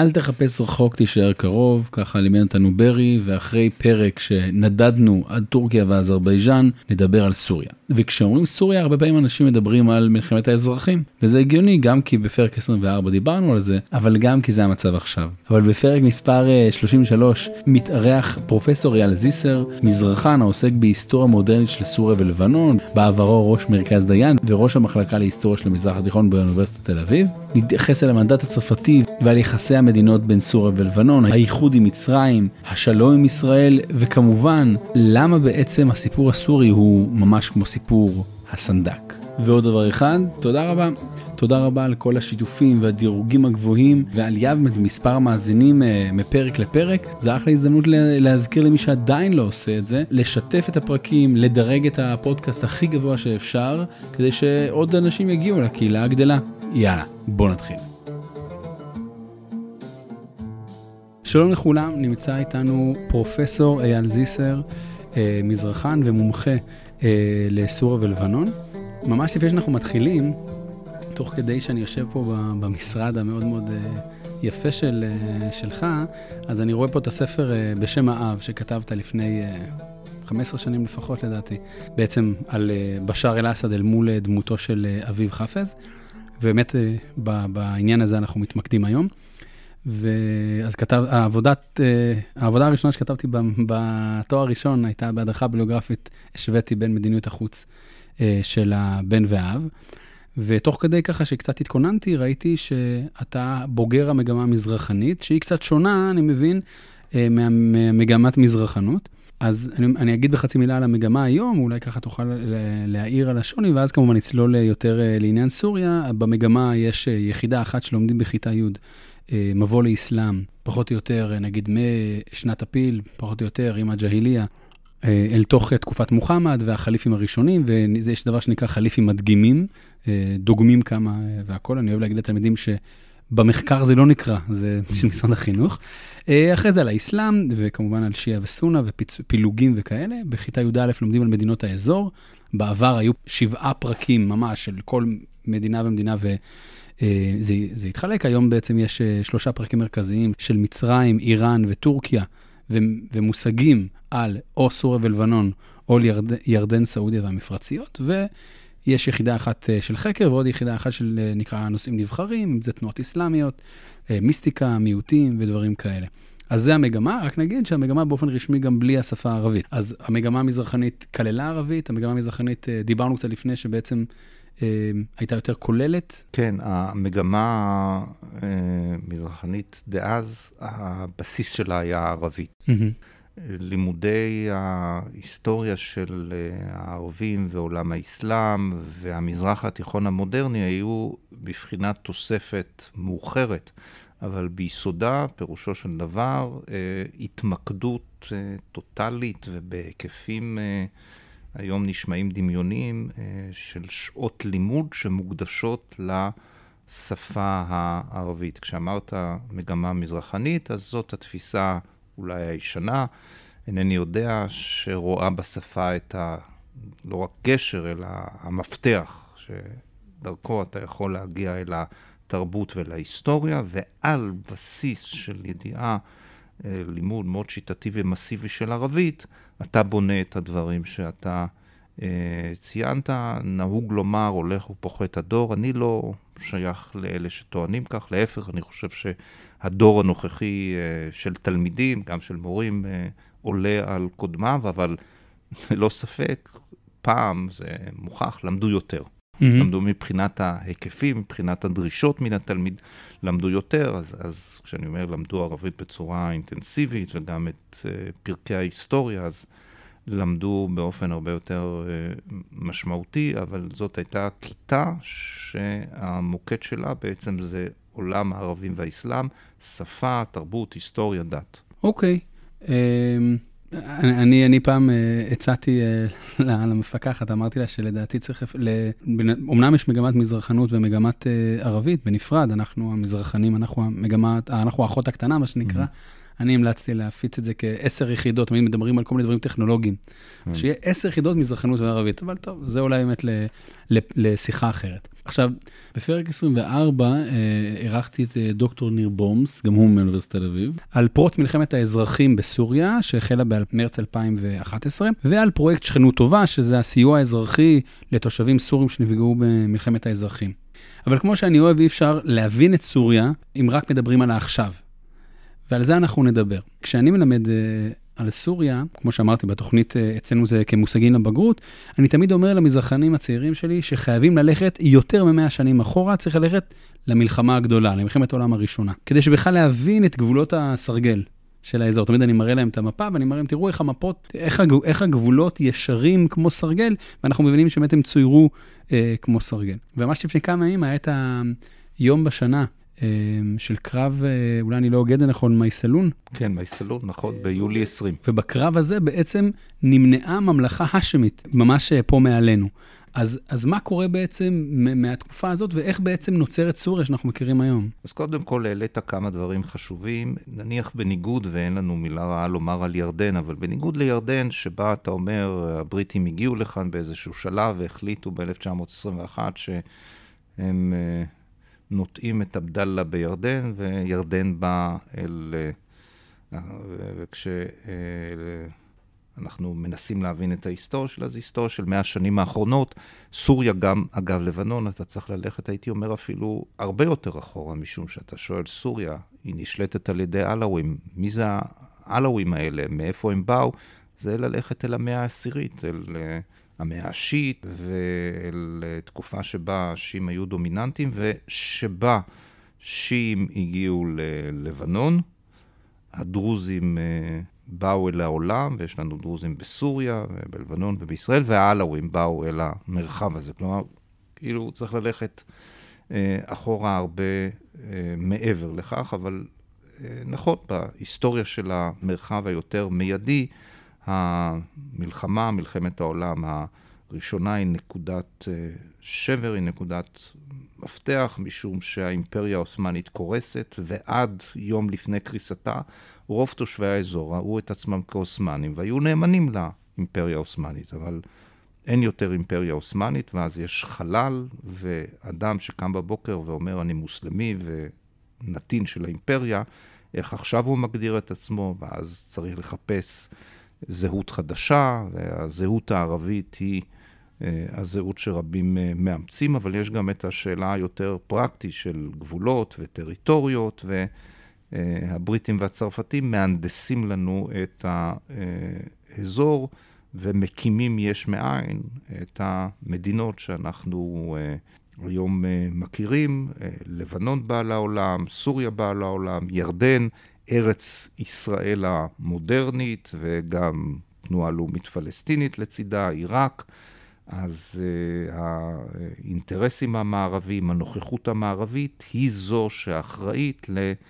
אל תחפש רחוק, תישאר קרוב, ככה לימד אותנו ברי, ואחרי פרק שנדדנו עד טורקיה ואזרבייג'אן, נדבר על סוריה. וכשאומרים סוריה, הרבה פעמים אנשים מדברים על מלחמת האזרחים, וזה הגיוני גם כי בפרק 24 דיברנו על זה, אבל גם כי זה המצב עכשיו. אבל בפרק מספר 33 מתארח פרופסור אייל זיסר, מזרחן העוסק בהיסטוריה מודרנית של סוריה ולבנון, בעברו ראש מרכז דיין וראש המחלקה להיסטוריה של המזרח התיכון באוניברסיטת תל אביב. נתייחס אל המנדט הצרפתי ועל יחסי המדינות בין סוריה ולבנון, האיחוד עם מצרים, השלום עם ישראל, וכמובן, למה בעצם הסיפור הסורי הוא ממש כמו סיפור הסנדק. ועוד דבר אחד, תודה רבה. תודה רבה על כל השיתופים והדירוגים הגבוהים ועלייה במספר המאזינים מפרק לפרק. זה אחלה הזדמנות להזכיר למי שעדיין לא עושה את זה, לשתף את הפרקים, לדרג את הפודקאסט הכי גבוה שאפשר, כדי שעוד אנשים יגיעו לקהילה הגדלה. יאללה, בוא נתחיל. שלום לכולם, נמצא איתנו פרופסור אייל זיסר, מזרחן ומומחה לסוריה ולבנון. ממש לפני שאנחנו מתחילים, תוך כדי שאני יושב פה במשרד המאוד מאוד יפה שלך, אז אני רואה פה את הספר בשם האב שכתבת לפני 15 שנים לפחות לדעתי, בעצם על בשאר אל-אסד אל מול דמותו של אביב חפז, ובאמת בעניין הזה אנחנו מתמקדים היום. ואז העבודה הראשונה שכתבתי בתואר הראשון הייתה בהדרכה ביוגרפית, השוויתי בין מדיניות החוץ של הבן והאב, ותוך כדי ככה שקצת התכוננתי, ראיתי שאתה בוגר המגמה המזרחנית, שהיא קצת שונה, אני מבין, מהמגמת מזרחנות. אז אני אגיד בחצי מילה על המגמה היום, אולי ככה תוכל להעיר על השוני, ואז כמובן נצלול יותר לעניין סוריה. במגמה יש יחידה אחת שלומדים בכיתה י', מבוא לאסלאם, פחות או יותר, נגיד משנת הפיל, פחות או יותר, עם הג'היליה, אל תוך תקופת מוחמד והחליפים הראשונים, ויש דבר שנקרא חליפים מדגימים, דוגמים כמה והכל. אני אוהב להגיד לתלמידים שבמחקר זה לא נקרא, זה של משרד החינוך. אחרי זה על האסלאם, וכמובן על שיעה וסונה ופילוגים וכאלה. בכיתה י"א לומדים על מדינות האזור. בעבר היו 7 פרקים ממש של כל מדינה ומדינה, זה התחלק. היום בעצם יש 3 פרקים מרכזיים של מצרים, איראן וטורקיה, ומושגים על או סוריה ולבנון, או ירדן, סעודיה והמפרציות, ויש יחידה אחת של חקר, ועוד יחידה אחת של נקרא נושאים נבחרים, אם זה תנועות אסלאמיות, מיסטיקה, מיעוטים ודברים כאלה. אז זה המגמה, רק נגיד שהמגמה באופן רשמי גם בלי השפה הערבית. אז המגמה המזרחנית כללה ערבית, המגמה המזרחנית דיברנו קצת לפני שבעצם הייתה יותר כוללת. כן, המגמה המזרחנית דאז, הבסיס שלה היה ערבית. לימודי ההיסטוריה של הערבים ועולם האסלאם והמזרח התיכון המודרני היו בבחינת תוספת מאוחרת, אבל ביסודה, פירושו של דבר, התמקדות טוטלית ובהיקפים היום נשמעים דמיונים של שעות לימוד שמוקדשות לשפה הערבית. כשאמרת מגמה מזרחנית, אז זאת התפיסה אולי הישנה, אינני יודע, שרואה בשפה את לא רק גשר, אלא המפתח, שדרכו אתה יכול להגיע אל התרבות ולהיסטוריה, ועל בסיס של ידיעה, לימוד מאוד שיטתי ומסיבי של ערבית, אתה בונה את הדברים שאתה ציינת. נהוג לומר, הולך ופוחת הדור. אני לא שייך לאלה שטוענים כך, להפך, אני חושב שהדור הנוכחי של תלמידים, גם של מורים, עולה על קודמיו, אבל לא ספק, פעם זה מוכח, למדו יותר. למדו מבחינת ההיקפים, מבחינת הדרישות מן התלמיד, למדו יותר, אז כשאני אומר למדו ערבית בצורה אינטנסיבית, וגם את פרקי ההיסטוריה, אז למדו באופן הרבה יותר משמעותי, אבל זאת הייתה כיתה שהמוקד שלה בעצם זה עולם הערבים והאסלאם, שפה, תרבות, היסטוריה, דת. אוקיי. אני פעם הצעתי למפקחת, אמרתי לה שלדעתי צריך, אמנם יש מגמת מזרחנות ומגמת ערבית בנפרד, אנחנו המזרחנים, אנחנו האחות הקטנה, מה שנקרא, אני המלצתי להפיץ את זה כ10 יחידות, תמיד מדברים על כל מיני דברים טכנולוגיים. שיהיה 10 יחידות מזרחנות וערבית, אבל טוב, זה אולי באמת לשיחה אחרת. עכשיו, בפרק 24 ערכתי את דוקטור ניר בומס, גם הוא מאוניברסיטת תל אביב, על פרוץ מלחמת האזרחים בסוריה, שהחלה במרץ 2011, ועל פרויקט שכנות טובה, שזה הסיוע האזרחי לתושבים סורים שנפגעו במלחמת האזרחים. אבל כמו שאני אוהב, אי אפשר להבין את סוריה, אם רק מדברים על העכשיו. ועל זה אנחנו נדבר. כשאני מלמד על סוריה, כמו שאמרתי בתוכנית אצלנו זה כמושגים לבגרות, אני תמיד אומר למזרחנים הצעירים שלי שחייבים ללכת יותר מ100 שנים אחורה, צריך ללכת למלחמה הגדולה, למלחמת העולם הראשונה, כדי שבכלל להבין את גבולות הסרגל של האזור. תמיד אני מראה להם את המפה, ואני מראה להם, תראו איך המפות, איך הגבולות ישרים כמו סרגל, ואנחנו מבינים שבאמת הם צוירו כמו סרגל. וממש לפני כמה ימים היה את היום בשנה, של קרב, אולי אני לא אוגד זה נכון, מייסלון. כן, מייסלון, נכון, ביולי 20. ובקרב הזה בעצם נמנעה ממלכה השמית, ממש פה מעלינו. אז מה קורה בעצם מהתקופה הזאת, ואיך בעצם נוצרת סוריה שאנחנו מכירים היום? אז קודם כל העלית כמה דברים חשובים, נניח בניגוד, ואין לנו מילה רעה לומר על ירדן, אבל בניגוד לירדן, שבה אתה אומר, הבריטים הגיעו לכאן באיזשהו שלב, והחליטו ב-1921 שהם נוטעים את עבדאללה בירדן, וירדן בא וכשאנחנו מנסים להבין את ההיסטוריה שלה, זה היסטוריה של 100 שנים האחרונות. סוריה גם, אגב, לבנון, אתה צריך ללכת, הייתי אומר אפילו הרבה יותר אחורה, משום שאתה שואל, סוריה, היא נשלטת על ידי אלאווים. מי זה האלאווים האלה? מאיפה הם באו? זה ללכת אל המאה העשירית, אל המאה השיעית, ואל תקופה שבה השיעים היו דומיננטיים, ושבה שיעים הגיעו ללבנון, הדרוזים באו אל העולם, ויש לנו דרוזים בסוריה, בלבנון ובישראל, והאלאווים באו אל המרחב הזה. כלומר, כאילו צריך ללכת אחורה הרבה מעבר לכך, אבל נכון, בהיסטוריה של המרחב היותר מיידי, המלחמה, מלחמת העולם הראשונה היא נקודת שבר, היא נקודת מפתח, משום שהאימפריה העות'מאנית קורסת, ועד יום לפני קריסתה, רוב תושבי האזור ראו את עצמם כעות'מאנים, והיו נאמנים לאימפריה העות'מאנית, אבל אין יותר אימפריה עות'מאנית, ואז יש חלל, ואדם שקם בבוקר ואומר, אני מוסלמי ונתין של האימפריה, איך עכשיו הוא מגדיר את עצמו, ואז צריך לחפש זהות חדשה, והזהות הערבית היא הזהות שרבים מאמצים, אבל יש גם את השאלה היותר פרקטית של גבולות וטריטוריות, והבריטים והצרפתים מהנדסים לנו את האזור, ומקימים יש מאין את המדינות שאנחנו היום מכירים, לבנון באה לעולם, סוריה באה לעולם, ירדן, ארץ ישראל המודרנית, וגם תנועה לאומית פלסטינית לצידה, עיראק. אז האינטרסים המערביים, הנוכחות המערבית, היא זו שאחראית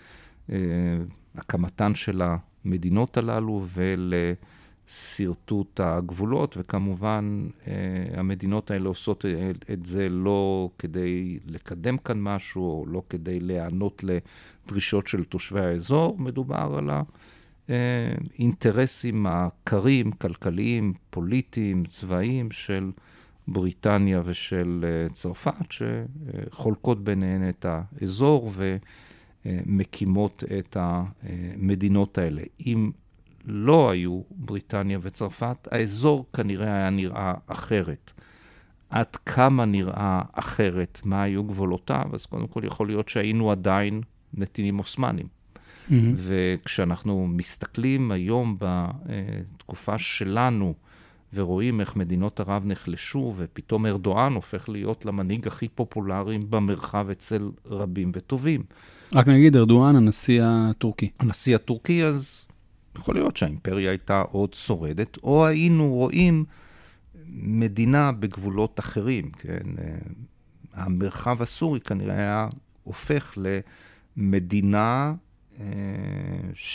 להקמתן של המדינות הללו ולסרטוט הגבולות, וכמובן המדינות האלה עושות את זה לא כדי לקדם כאן משהו, או לא כדי להיענות לדרישות של תושבי האזור, מדובר על האינטרסים הקרים, כלכליים, פוליטיים, צבאיים של בריטניה ושל צרפת, שחולקות ביניהן את האזור ומקימות את המדינות האלה. אם לא היו בריטניה וצרפת, האזור כנראה היה נראה אחרת. עד כמה נראה אחרת, מה היו גבולותיו, אז קודם כל יכול להיות שהיינו עדיין נתינים עות'מאנים. וכשאנחנו מסתכלים היום בתקופה שלנו, ורואים איך מדינות ערב נחלשו, ופתאום ארדואן הופך להיות למנהיג הכי פופולרי במרחב אצל רבים וטובים. רק נגיד, ארדואן, הנשיא הטורקי. הנשיא הטורקי, אז יכול להיות שהאימפריה הייתה עוד שורדת, או היינו רואים מדינה בגבולות אחרים, כן? המרחב הסורי כנראה היה הופך למדינה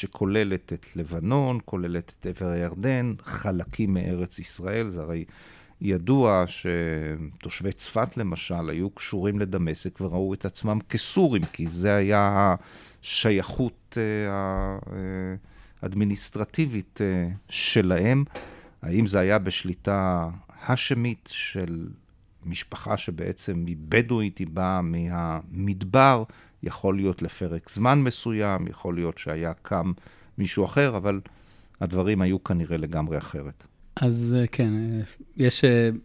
שכוללת את לבנון, כוללת את עבר הירדן, חלקים מארץ ישראל, זה הרי ידוע שתושבי צפת למשל היו קשורים לדמשק וראו את עצמם כסורים, כי זה היה השייכות האדמיניסטרטיבית שלהם. האם זה היה בשליטה השמית של משפחה שבעצם מבדואית היא באה מהמדבר, יכול להיות לפרק זמן מסוים, יכול להיות שהיה קם מישהו אחר, אבל הדברים היו כנראה לגמרי אחרת. אז כן, יש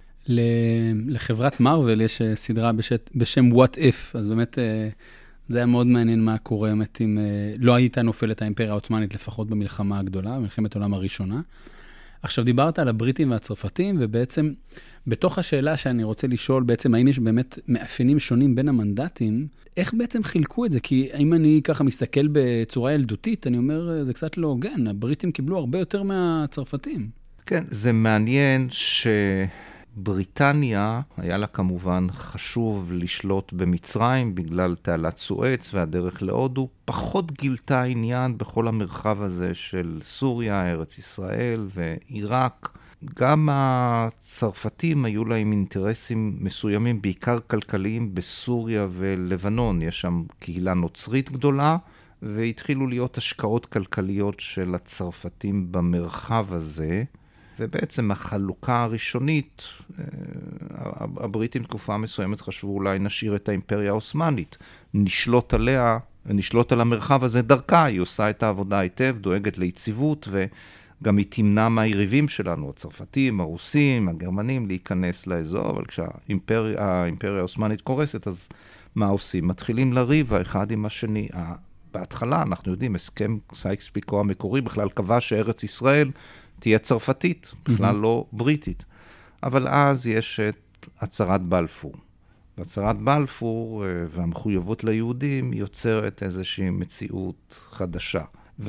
לחברת מארוול יש סדרה בשם What If, אז באמת זה היה מאוד מעניין מה קורה באמת אם לא הייתה נופלת האימפריה העות'מאנית, לפחות במלחמה הגדולה, במלחמת העולם הראשונה. עכשיו דיברת על הבריטים והצרפתים, ובעצם בתוך השאלה שאני רוצה לשאול, בעצם האם יש באמת מאפיינים שונים בין המנדטים, איך בעצם חילקו את זה? כי אם אני ככה מסתכל בצורה ילדותית, אני אומר, זה קצת לא הוגן, הבריטים קיבלו הרבה יותר מהצרפתים. כן, זה מעניין שבריטניה היה לה כמובן חשוב לשלוט במצרים בגלל תעלת סואץ והדרך להודו, פחות גילתה עניין בכל המרחב הזה של סוריה, ארץ ישראל ועיראק. גם הצרפתים היו להם אינטרסים מסוימים, בעיקר כלכליים בסוריה ולבנון. יש שם קהילה נוצרית גדולה, והתחילו להיות השקעות כלכליות של הצרפתים במרחב הזה. ובעצם החלוקה הראשונית, הבריטים תקופה מסוימת חשבו אולי נשאיר את האימפריה העות'מאנית, נשלוט עליה, נשלוט על המרחב הזה דרכה, היא עושה את העבודה היטב, דואגת ליציבות, וגם היא תמנע מהיריבים שלנו, הצרפתים, הרוסים, הגרמנים, להיכנס לאזור, אבל כשהאימפריה העות'מאנית קורסת, אז מה עושים? מתחילים לריב האחד עם השני. בהתחלה, אנחנו יודעים, הסכם סייקס-פיקו המקורי בכלל קבע שארץ ישראל תהיה צרפתית, בכלל לא בריטית. אבל אז יש את הצהרת בלפור. והצהרת בלפור והמחויבות ליהודים יוצרת איזושהי מציאות חדשה.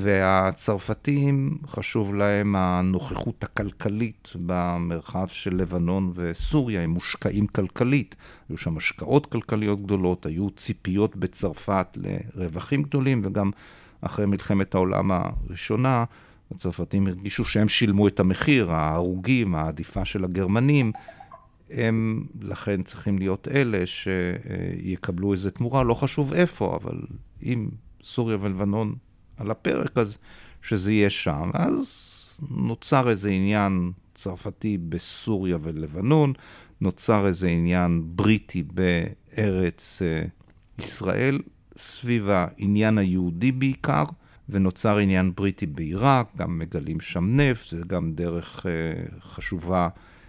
והצרפתים חשוב להם הנוכחות הכלכלית במרחב של לבנון וסוריה, הם מושקעים כלכלית. היו שם השקעות כלכליות גדולות, היו ציפיות בצרפת לרווחים גדולים, וגם אחרי מלחמת העולם הראשונה, הצרפתים הרגישו שהם שילמו את המחיר, ההרוגים, העדיפה של הגרמנים, הם לכן צריכים להיות אלה שיקבלו איזו תמורה, לא חשוב איפה, אבל אם סוריה ולבנון על הפרק, אז שזה יהיה שם. אז נוצר איזה עניין צרפתי בסוריה ולבנון, נוצר איזה עניין בריטי בארץ ישראל, סביב העניין היהודי בעיקר, ונוצר עניין בריטי בעיראק, גם מגלים שם נפט, זה גם דרך חשובה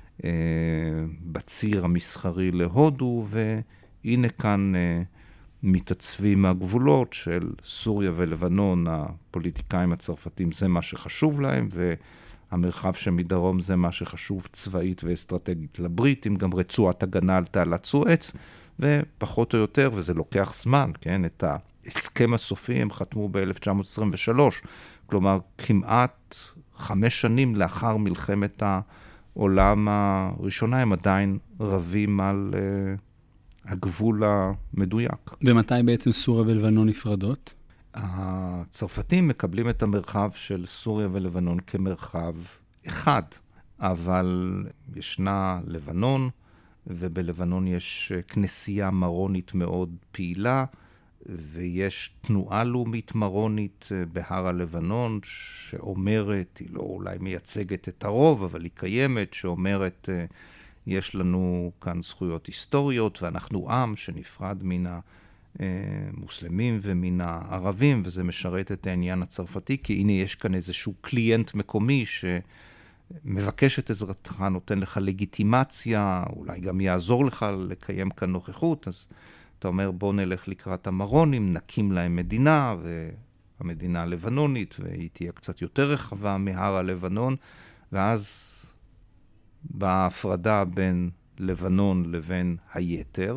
בציר המסחרי להודו, והנה כאן מתעצבים הגבולות של סוריה ולבנון, הפוליטיקאים הצרפתים זה מה שחשוב להם, והמרחב שמדרום זה מה שחשוב צבאית ואסטרטגית לבריטים, גם רצועת הגנה על תעלת סואץ, ופחות או יותר, וזה לוקח זמן, כן, את ההסכם הסופי הם חתמו ב-1923, כלומר כמעט 5 שנים לאחר מלחמת העולם הראשונה, הם עדיין רבים על הגבול המדויק. ומתי בעצם סוריה ולבנון נפרדות? הצרפתים מקבלים את המרחב של סוריה ולבנון כמרחב אחד, אבל ישנה לבנון, ובלבנון יש כנסייה מרונית מאוד פעילה, ויש תנועה לאומית מרונית בהר הלבנון, שאומרת, היא לא אולי מייצגת את הרוב, אבל היא קיימת, שאומרת, יש לנו כאן זכויות היסטוריות, ואנחנו עם שנפרד מן המוסלמים ומן הערבים, וזה משרת את העניין הצרפתי, כי הנה יש כאן איזשהו קליינט מקומי שמבקש את עזרתך, נותן לך לגיטימציה, אולי גם יעזור לך לקיים כאן נוכחות, אז אתה אומר בוא נלך לקראת המרונים, נקים להם מדינה, והמדינה הלבנונית, והיא תהיה קצת יותר רחבה מהר הלבנון, ואז בהפרדה בין לבנון לבין היתר,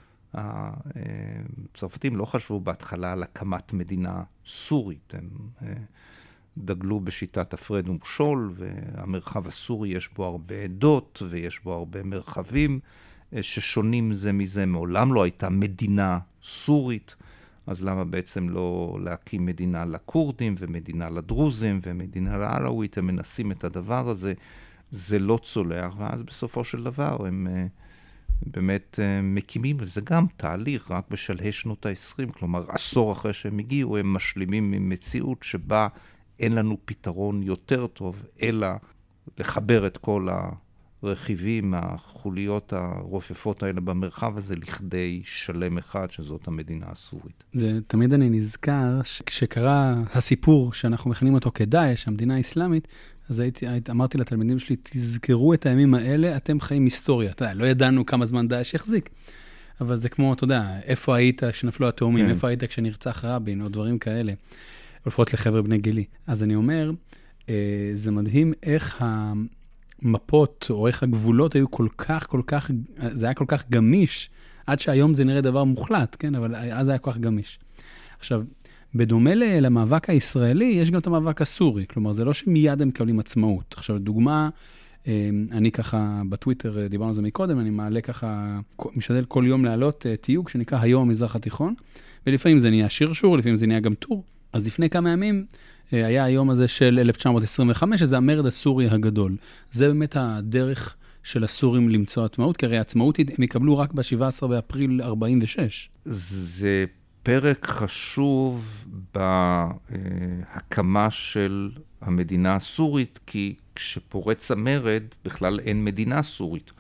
הצרפתים לא חשבו בהתחלה על הקמת מדינה סורית, הם דגלו בשיטת הפרד ומשול, והמרחב הסורי יש בו הרבה עדות, ויש בו הרבה מרחבים ששונים זה מזה, מעולם לא הייתה מדינה סורית, אז למה בעצם לא להקים מדינה לקורדים, ומדינה לדרוזים, ומדינה לעלאווית, הם מנסים את הדבר הזה, זה לא צולח, ואז בסופו של דבר הם באמת מקימים, וזה גם תהליך, רק בשלהי שנות ה-20, כלומר עשור אחרי שהם הגיעו, הם משלימים עם מציאות שבה אין לנו פתרון יותר טוב, אלא לחבר את כל הרכיבים, החוליות הרופפות האלה במרחב הזה, לכדי שלם אחד, שזאת המדינה הסורית. זה תמיד אני נזכר, כשקרה הסיפור שאנחנו מכנים אותו כדאעש, המדינה האסלאמית, אז אמרתי לתלמידים שלי, תזכרו את הימים האלה, אתם חיים היסטוריה. אתה יודע, לא ידענו כמה זמן דאעש יחזיק, אבל זה כמו, אתה יודע, איפה היית כשנפלו התאומים, איפה היית כשנרצח רבין, או דברים כאלה, או לפחות לחבר'ה בני גילי. אז אני אומר, זה מדהים איך המפות, או איך הגבולות היו כל כך, זה היה כל כך גמיש, עד שהיום זה נראה דבר מוחלט, כן? אבל אז זה היה כל כך גמיש. עכשיו, בדומה למאבק הישראלי, יש גם את המאבק הסורי. כלומר, זה לא שמיד הם מקבלים עצמאות. עכשיו, דוגמה, אני ככה בטוויטר, דיברנו על זה מקודם, אני מעלה ככה, משתדל כל יום להעלות תיוג שנקרא היום המזרח התיכון, ולפעמים זה נהיה שרשור, לפעמים זה נהיה גם טור. אז לפני כמה ימים היה היום הזה של 1925, שזה המרד הסורי הגדול. זה באמת הדרך של הסורים למצוא עצמאות, כי הרי העצמאות הם יקבלו רק ב-17 באפריל 46. זה פרק חשוב בהקמה של המדינה הסורית, כי כשפורץ המרד בכלל אין מדינה סורית.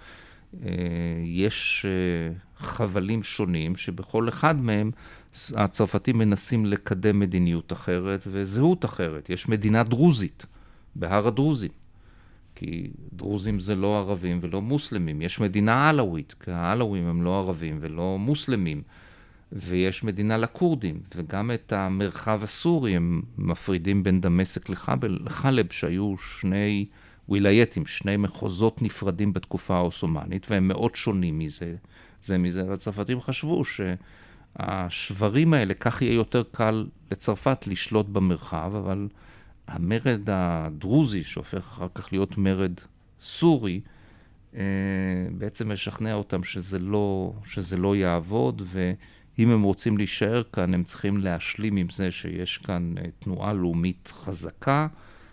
יש חבלים שונים שבכל אחד מהם הצרפתים מנסים לקדם מדיניות אחרת וזהות אחרת. יש מדינה דרוזית בהר הדרוזים, כי דרוזים זה לא ערבים ולא מוסלמים. יש מדינה עלאווית, כי העלאווים הם לא ערבים ולא מוסלמים. ויש מדינה לקורדים, וגם את המרחב הסורי הם מפרידים בין דמשק לחלב, שהיו שני וילייטים, שני מחוזות נפרדים בתקופה העות'מאנית, והם מאוד שונים מזה. והצרפתים חשבו שהשברים האלה, כך יהיה יותר קל לצרפת לשלוט במרחב, אבל המרד הדרוזי, שהופך אחר כך להיות מרד סורי, בעצם משכנע אותם שזה לא יעבוד, ואם הם רוצים להישאר כאן, הם צריכים להשלים עם זה שיש כאן תנועה לאומית חזקה,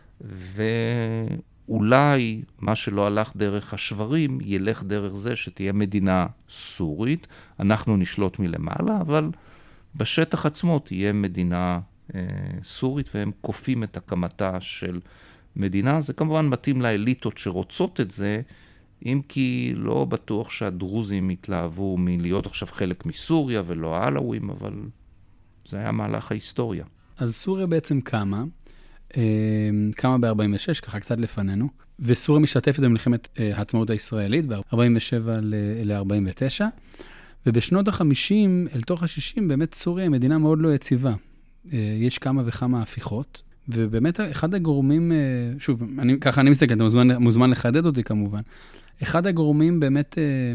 ואולי מה שלא הלך דרך השברים, ילך דרך זה שתהיה מדינה סורית, אנחנו נשלוט מלמעלה, אבל בשטח עצמו תהיה מדינה סורית, והם קופים את הקמתה של מדינה. זה כמובן מתאים לאליטות שרוצות את זה, אם כי לא בטוח שהדרוזים התלהבו מלהיות עכשיו חלק מסוריה ולא העלאווים, אבל זה היה מהלך ההיסטוריה. אז סוריה בעצם קמה ב-46, ככה קצת לפנינו, וסוריה משתתפת במלחמת העצמאות הישראלית ב-47 ל-49, ובשנות ה-50 אל תוך ה-60 באמת סוריה היא מדינה מאוד לא יציבה. יש כמה וכמה הפיכות, ובאמת אחד הגורמים, שוב, ככה אני מסתכל, אתה מוזמן לחדד אותי כמובן, אחד הגורמים באמת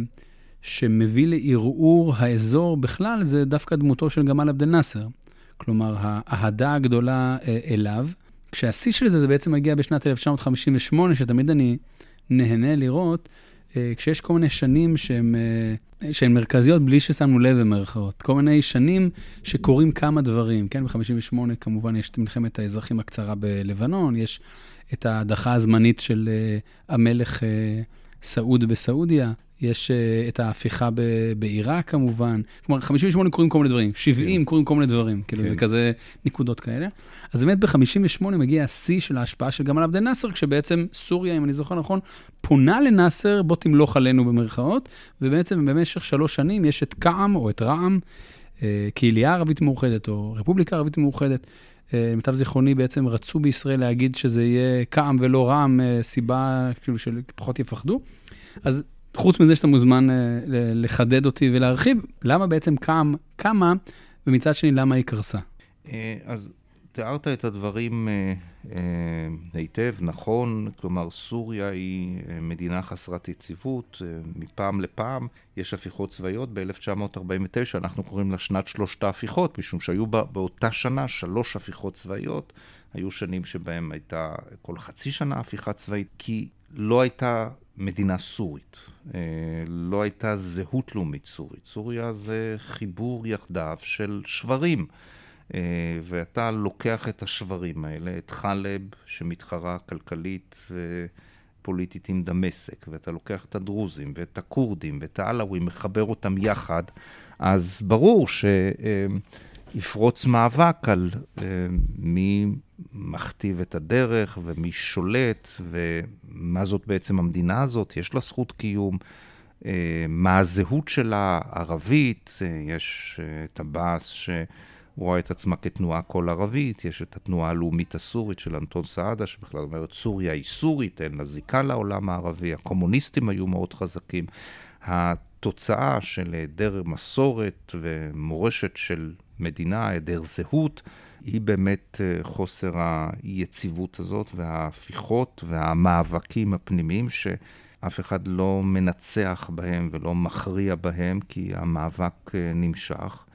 שמביא לערעור האזור בכלל, זה דווקא דמותו של גמל עבד אל-נאצר. כלומר, האהדה הגדולה אליו, כשהשיא של זה בעצם מגיע בשנת 1958, שתמיד אני נהנה לראות, כשיש כל מיני שנים שהן מרכזיות בלי ששמנו לב במרכאות. כל מיני שנים שקורים כמה דברים, כן? ב-58 כמובן יש את מלחמת האזרחים הקצרה בלבנון, יש את ההדחה הזמנית של המלך סעוד בסעודיה, יש את ההפיכה בעיראק כמובן, כלומר 58 קוראים כל מיני דברים, 70 קוראים כל מיני דברים, כאילו זה כזה נקודות כאלה. אז באמת ב-58 מגיע השיא של ההשפעה של גמל עבד אל-נאצר, כשבעצם סוריה, אם אני זוכר נכון, פונה לנאצר, בוא תמלוך עלינו במרכאות, ובעצם במשך 3 שנים יש את קעם או את רעם, קהילייה ערבית מאוחדת או רפובליקה ערבית מאוחדת. למיטב זיכרוני בעצם רצו בישראל להגיד שזה יהיה קעם ולא רעם, סיבה כאילו שפחות יפחדו. אז חוץ מזה שאתה מוזמן לחדד אותי ולהרחיב, למה בעצם קמה, ומצד שני למה היא קרסה? אז תיארת את הדברים היטב, נכון, כלומר סוריה היא מדינה חסרת יציבות, מפעם לפעם יש הפיכות צבאיות. ב-1949 אנחנו קוראים לה שנת 3 ההפיכות, משום שהיו באותה שנה 3 הפיכות צבאיות, היו שנים שבהם הייתה כל חצי שנה הפיכה צבאית, כי לא הייתה מדינה סורית, לא הייתה זהות לאומית סורית. סוריה זה חיבור יחדיו של שברים, ואתה לוקח את השברים האלה, את חלב שמתחרה כלכלית פוליטית עם דמשק, ואתה לוקח את הדרוזים ואת הכורדים ואת העלווים, מחבר אותם יחד, אז ברור שיפרוץ מאבק על מי מכתיב את הדרך ומי שולט, ומה זאת בעצם המדינה הזאת, יש לה זכות קיום, מה הזהות שלה, ערבית, יש את הבאס רואה את עצמה כתנועה כל ערבית, יש את התנועה הלאומית הסורית של אנטון סעדה, שבכלל אומרת סוריה היא סורית, אין לה זיקה לעולם הערבי, הקומוניסטים היו מאוד חזקים. התוצאה של היעדר מסורת ומורשת של מדינה, היעדר זהות, היא באמת חוסר היציבות הזאת וההפיכות והמאבקים הפנימיים שאף אחד לא מנצח בהם ולא מכריע בהם, כי המאבק נמשך.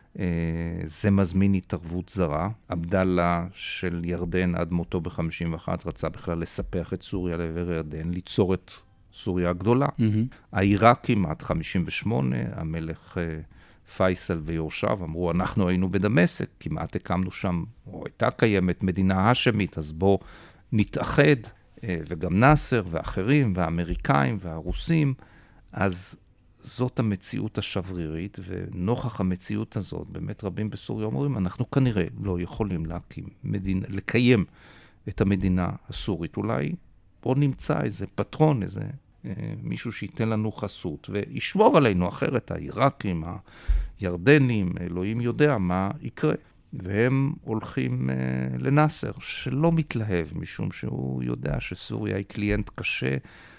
זה מזמין התערבות זרה. עבדאללה של ירדן עד מותו ב-51 רצה בכלל לספח את סוריה לעבר ירדן, ליצור את סוריה הגדולה. העיראקים עד 58, המלך פייסל ויורשיו אמרו, אנחנו היינו בדמשק, כמעט הקמנו שם, או הייתה קיימת מדינה השמית, אז בוא נתאחד, וגם נאסר ואחרים, והאמריקאים והרוסים, אז זאת המציאות השברירית, ונוכח המציאות הזאת, באמת רבים בסוריה אומרים, אנחנו כנראה לא יכולים לקיים את המדינה הסורית. אולי בוא נמצא איזה פטרון, איזה מישהו שייתן לנו חסות, וישמור עלינו אחרת, העיראקים, הירדנים, אלוהים יודע מה יקרה. והם הולכים לנאסר, שלא מתלהב, משום שהוא יודע שסוריה היא קליינט קשה,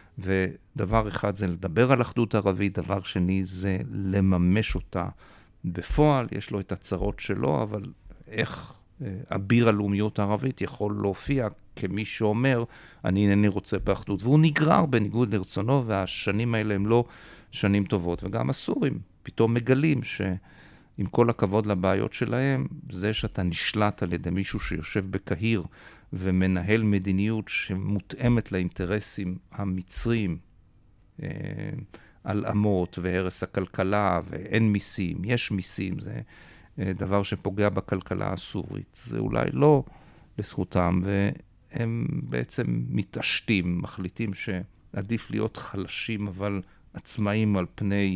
ודבר אחד זה לדבר על אחדות ערבית, דבר שני זה לממש אותה בפועל. יש לו את הצרות שלו, אבל איך אביר הלאומיות הערבית יכול להופיע כמי שאומר, אני אינני רוצה באחדות, והוא נגרר בניגוד לרצונו, והשנים האלה הם לא שנים טובות. וגם הסורים פתאום מגלים שעם כל הכבוד לבעיות שלהם, זה שאתה נשלט על ידי מישהו שיושב בקהיר, ומנהל מדיניות שמותאמת לאינטרסים המצרים, על אמות והרס הכלכלה, ואין מיסים, יש מיסים, זה דבר שפוגע בכלכלה הסורית. זה אולי לא לזכותם, והם בעצם מתעשתים, מחליטים שעדיף להיות חלשים, אבל עצמאים על פני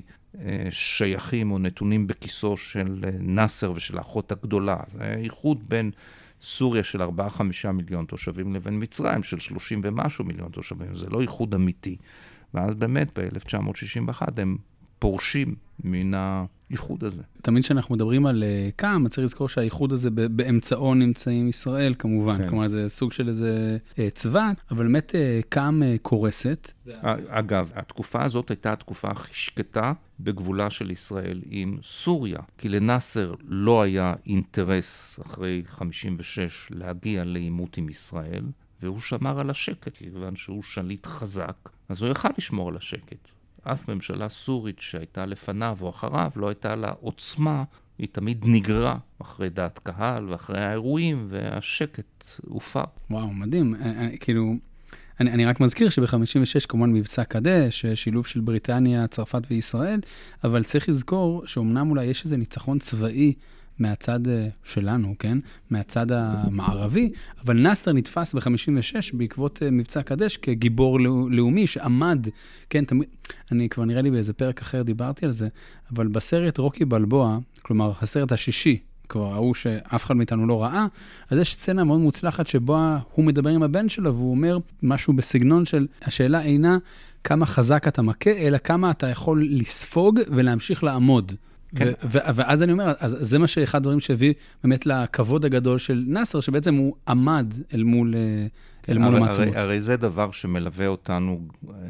שייכים או נתונים בכיסו של נאסר ושל האחות הגדולה. זה ייחוד בין סוריה של 4-5 מיליון תושבים לבין מצרים של 30 ומשהו מיליון תושבים. זה לא ייחוד אמיתי. ואז באמת ב-1961 הם פורשים מן הייחוד הזה. תמיד שאנחנו מדברים על קאם, צריך לזכור שהייחוד הזה באמצעו נמצאים ישראל כמובן. כן. כלומר זה סוג של איזה צבא, אבל באמת קאם קורסת. אגב, התקופה הזאת הייתה התקופה הכי שקטה בגבולה של ישראל עם סוריה. כי לנאסר לא היה אינטרס אחרי 56 להגיע לעימות עם ישראל, והוא שמר על השקט, כיוון שהוא שליט חזק, אז הוא יכל לשמור על השקט. אף ממשלה סורית שהייתה לפניו או אחריו לא הייתה לה עוצמה, היא תמיד נגרה אחרי דעת קהל ואחרי האירועים, והשקט הופר. וואו, מדהים. כאילו, אני רק מזכיר שב-56 כמובן מבצע קדש, שילוב של בריטניה, צרפת וישראל, אבל צריך לזכור שאומנם אולי יש איזה ניצחון צבאי מהצד שלנו, כן? מהצד המערבי, אבל נאסר נתפס ב-56 בעקבות מבצע קדש כגיבור לאומי שעמד, כן, אני כבר נראה לי באיזה פרק אחר דיברתי על זה, אבל בסרט רוקי בלבוע, כלומר הסרט השישי, כבר ראו שאף אחד מאיתנו לא ראה, אז יש סצנה מאוד מוצלחת שבה הוא מדבר עם הבן שלו, והוא אומר משהו בסגנון של, השאלה אינה כמה חזק אתה מכה, אלא כמה אתה יכול לספוג ולהמשיך לעמוד. כן. ואז אני אומר, אז זה מה שאחד הדברים שהביא באמת לכבוד הגדול של נאסר, שבעצם הוא עמד אל מול המעצמות. הרי זה דבר שמלווה אותנו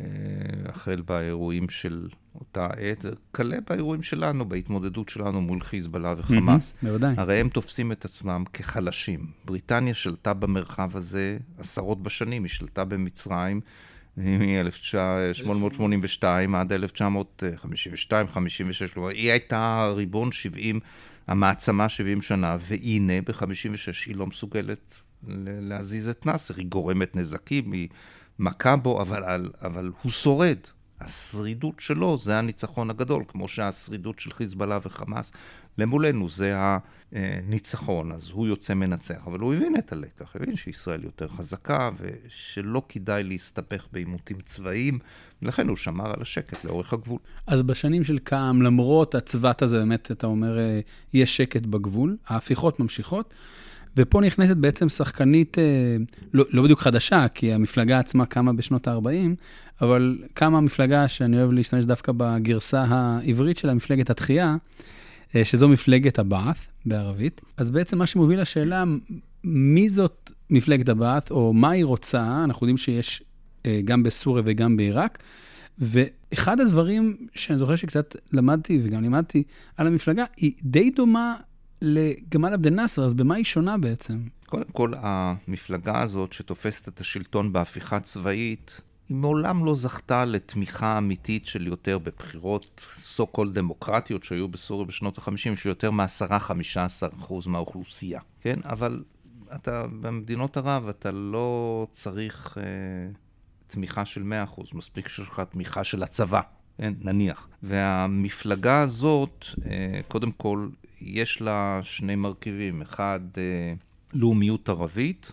החל באירועים של אותה עת, קלה באירועים שלנו, בהתמודדות שלנו מול חיזבאללה וחמאס. בוודאי. הרי הם תופסים את עצמם כחלשים. בריטניה שלטה במרחב הזה עשרות בשנים, היא שלטה במצרים, מ-1882 עד 1952-56, היא הייתה ריבון 70, המעצמה 70 שנה, והנה ב-56 היא לא מסוגלת להזיז את נאסר, היא גורמת נזקים, היא מכה בו, אבל הוא שורד. השרידות שלו זה הניצחון הגדול, כמו שהשרידות של חיזבאללה וחמאס למולנו זה הניצחון, אז הוא יוצא מנצח, אבל הוא הבין את הלקח, הבין שישראל יותר חזקה, ושלא כדאי להסתבך בעימותים צבאיים, ולכן הוא שמר על השקט לאורך הגבול. אז בשנים של קאם, למרות הצוות הזה, באמת, אתה אומר, יש שקט בגבול, ההפיכות ממשיכות, ופה נכנסת בעצם שחקנית, לא בדיוק חדשה, כי המפלגה עצמה קמה בשנות ה-40, אבל קמה מפלגה שאני אוהב להשתמש דווקא בגרסה העברית של מפלגת התחייה, שזו מפלגת הבעת' בערבית. אז בעצם מה שמוביל לשאלה, מי זאת מפלגת הבעת', או מה היא רוצה, אנחנו יודעים שיש גם בסוריה וגם בעיראק, ואחד הדברים שאני זוכר שקצת למדתי וגם לימדתי על המפלגה, היא די דומה לגמל עבד אל-נאצר, אז במה היא שונה בעצם? קודם כל, המפלגה הזאת שתופסת את השלטון בהפיכה צבאית, היא מעולם לא זכתה לתמיכה אמיתית של יותר בבחירות סו-קול דמוקרטיות שהיו בסוריה בשנות ה-50, שיותר מ10-15% מהאוכלוסייה. כן? אבל במדינות ערב אתה לא צריך תמיכה של 100%, מספיק שיש לך תמיכה של הצבא, כן? נניח. והמפלגה הזאת, קודם כל, יש לה שני מרכיבים. אחד, לאומיות ערבית,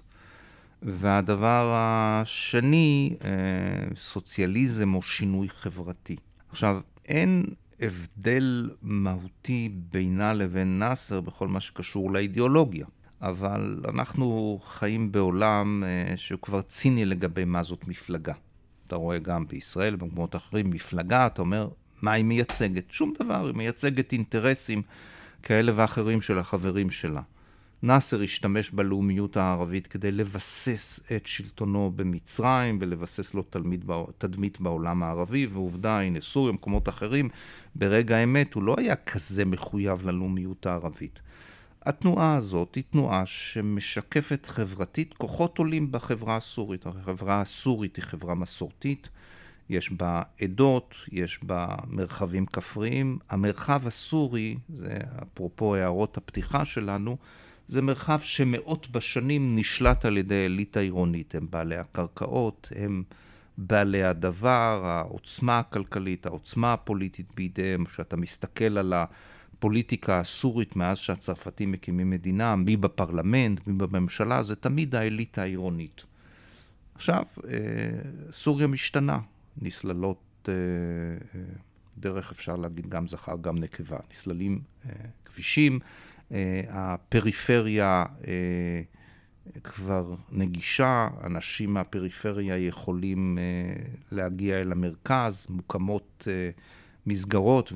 והדבר השני, סוציאליזם או שינוי חברתי. עכשיו, אין הבדל מהותי בינה לבין נאצר בכל מה שקשור לאידיאולוגיה, אבל אנחנו חיים בעולם שהוא כבר ציני לגבי מה זאת מפלגה. אתה רואה גם בישראל, במקומות אחרים, מפלגה, אתה אומר, מה היא מייצגת? שום דבר, היא מייצגת אינטרסים כאלה ואחרים של החברים שלה. נאצר השתמש בלאומיות הערבית כדי לבסס את שלטונו במצרים ולבסס לו תדמית בעולם הערבי, ועובדה, הנה סוריה, מקומות אחרים, ברגע האמת הוא לא היה כזה מחויב ללאומיות הערבית. התנועה הזאת היא תנועה שמשקפת חברתית כוחות עולים בחברה הסורית. החברה הסורית היא חברה מסורתית, יש בה עדות, יש בה מרחבים כפריים. המרחב הסורי, זה אפרופו הערות הפתיחה שלנו, זה מרחב שמאות בשנים נשלט על ידי אליטה עירונית. הם בעלי הקרקעות, הם בעלי הדבר, העוצמה הכלכלית, העוצמה הפוליטית בידיהם. כשאתה מסתכל על הפוליטיקה הסורית מאז שהצרפתים מקימים מדינה, מי בפרלמנט, מי בממשלה, זה תמיד האליטה העירונית. עכשיו, סוריה משתנה. נסללות דרך, אפשר להגיד, גם זכר, גם נקבה. נסללים כבישים, הפריפריה כבר נגישה, אנשים מהפריפריה יכולים להגיע אל המרכז, מוקמות מסגרות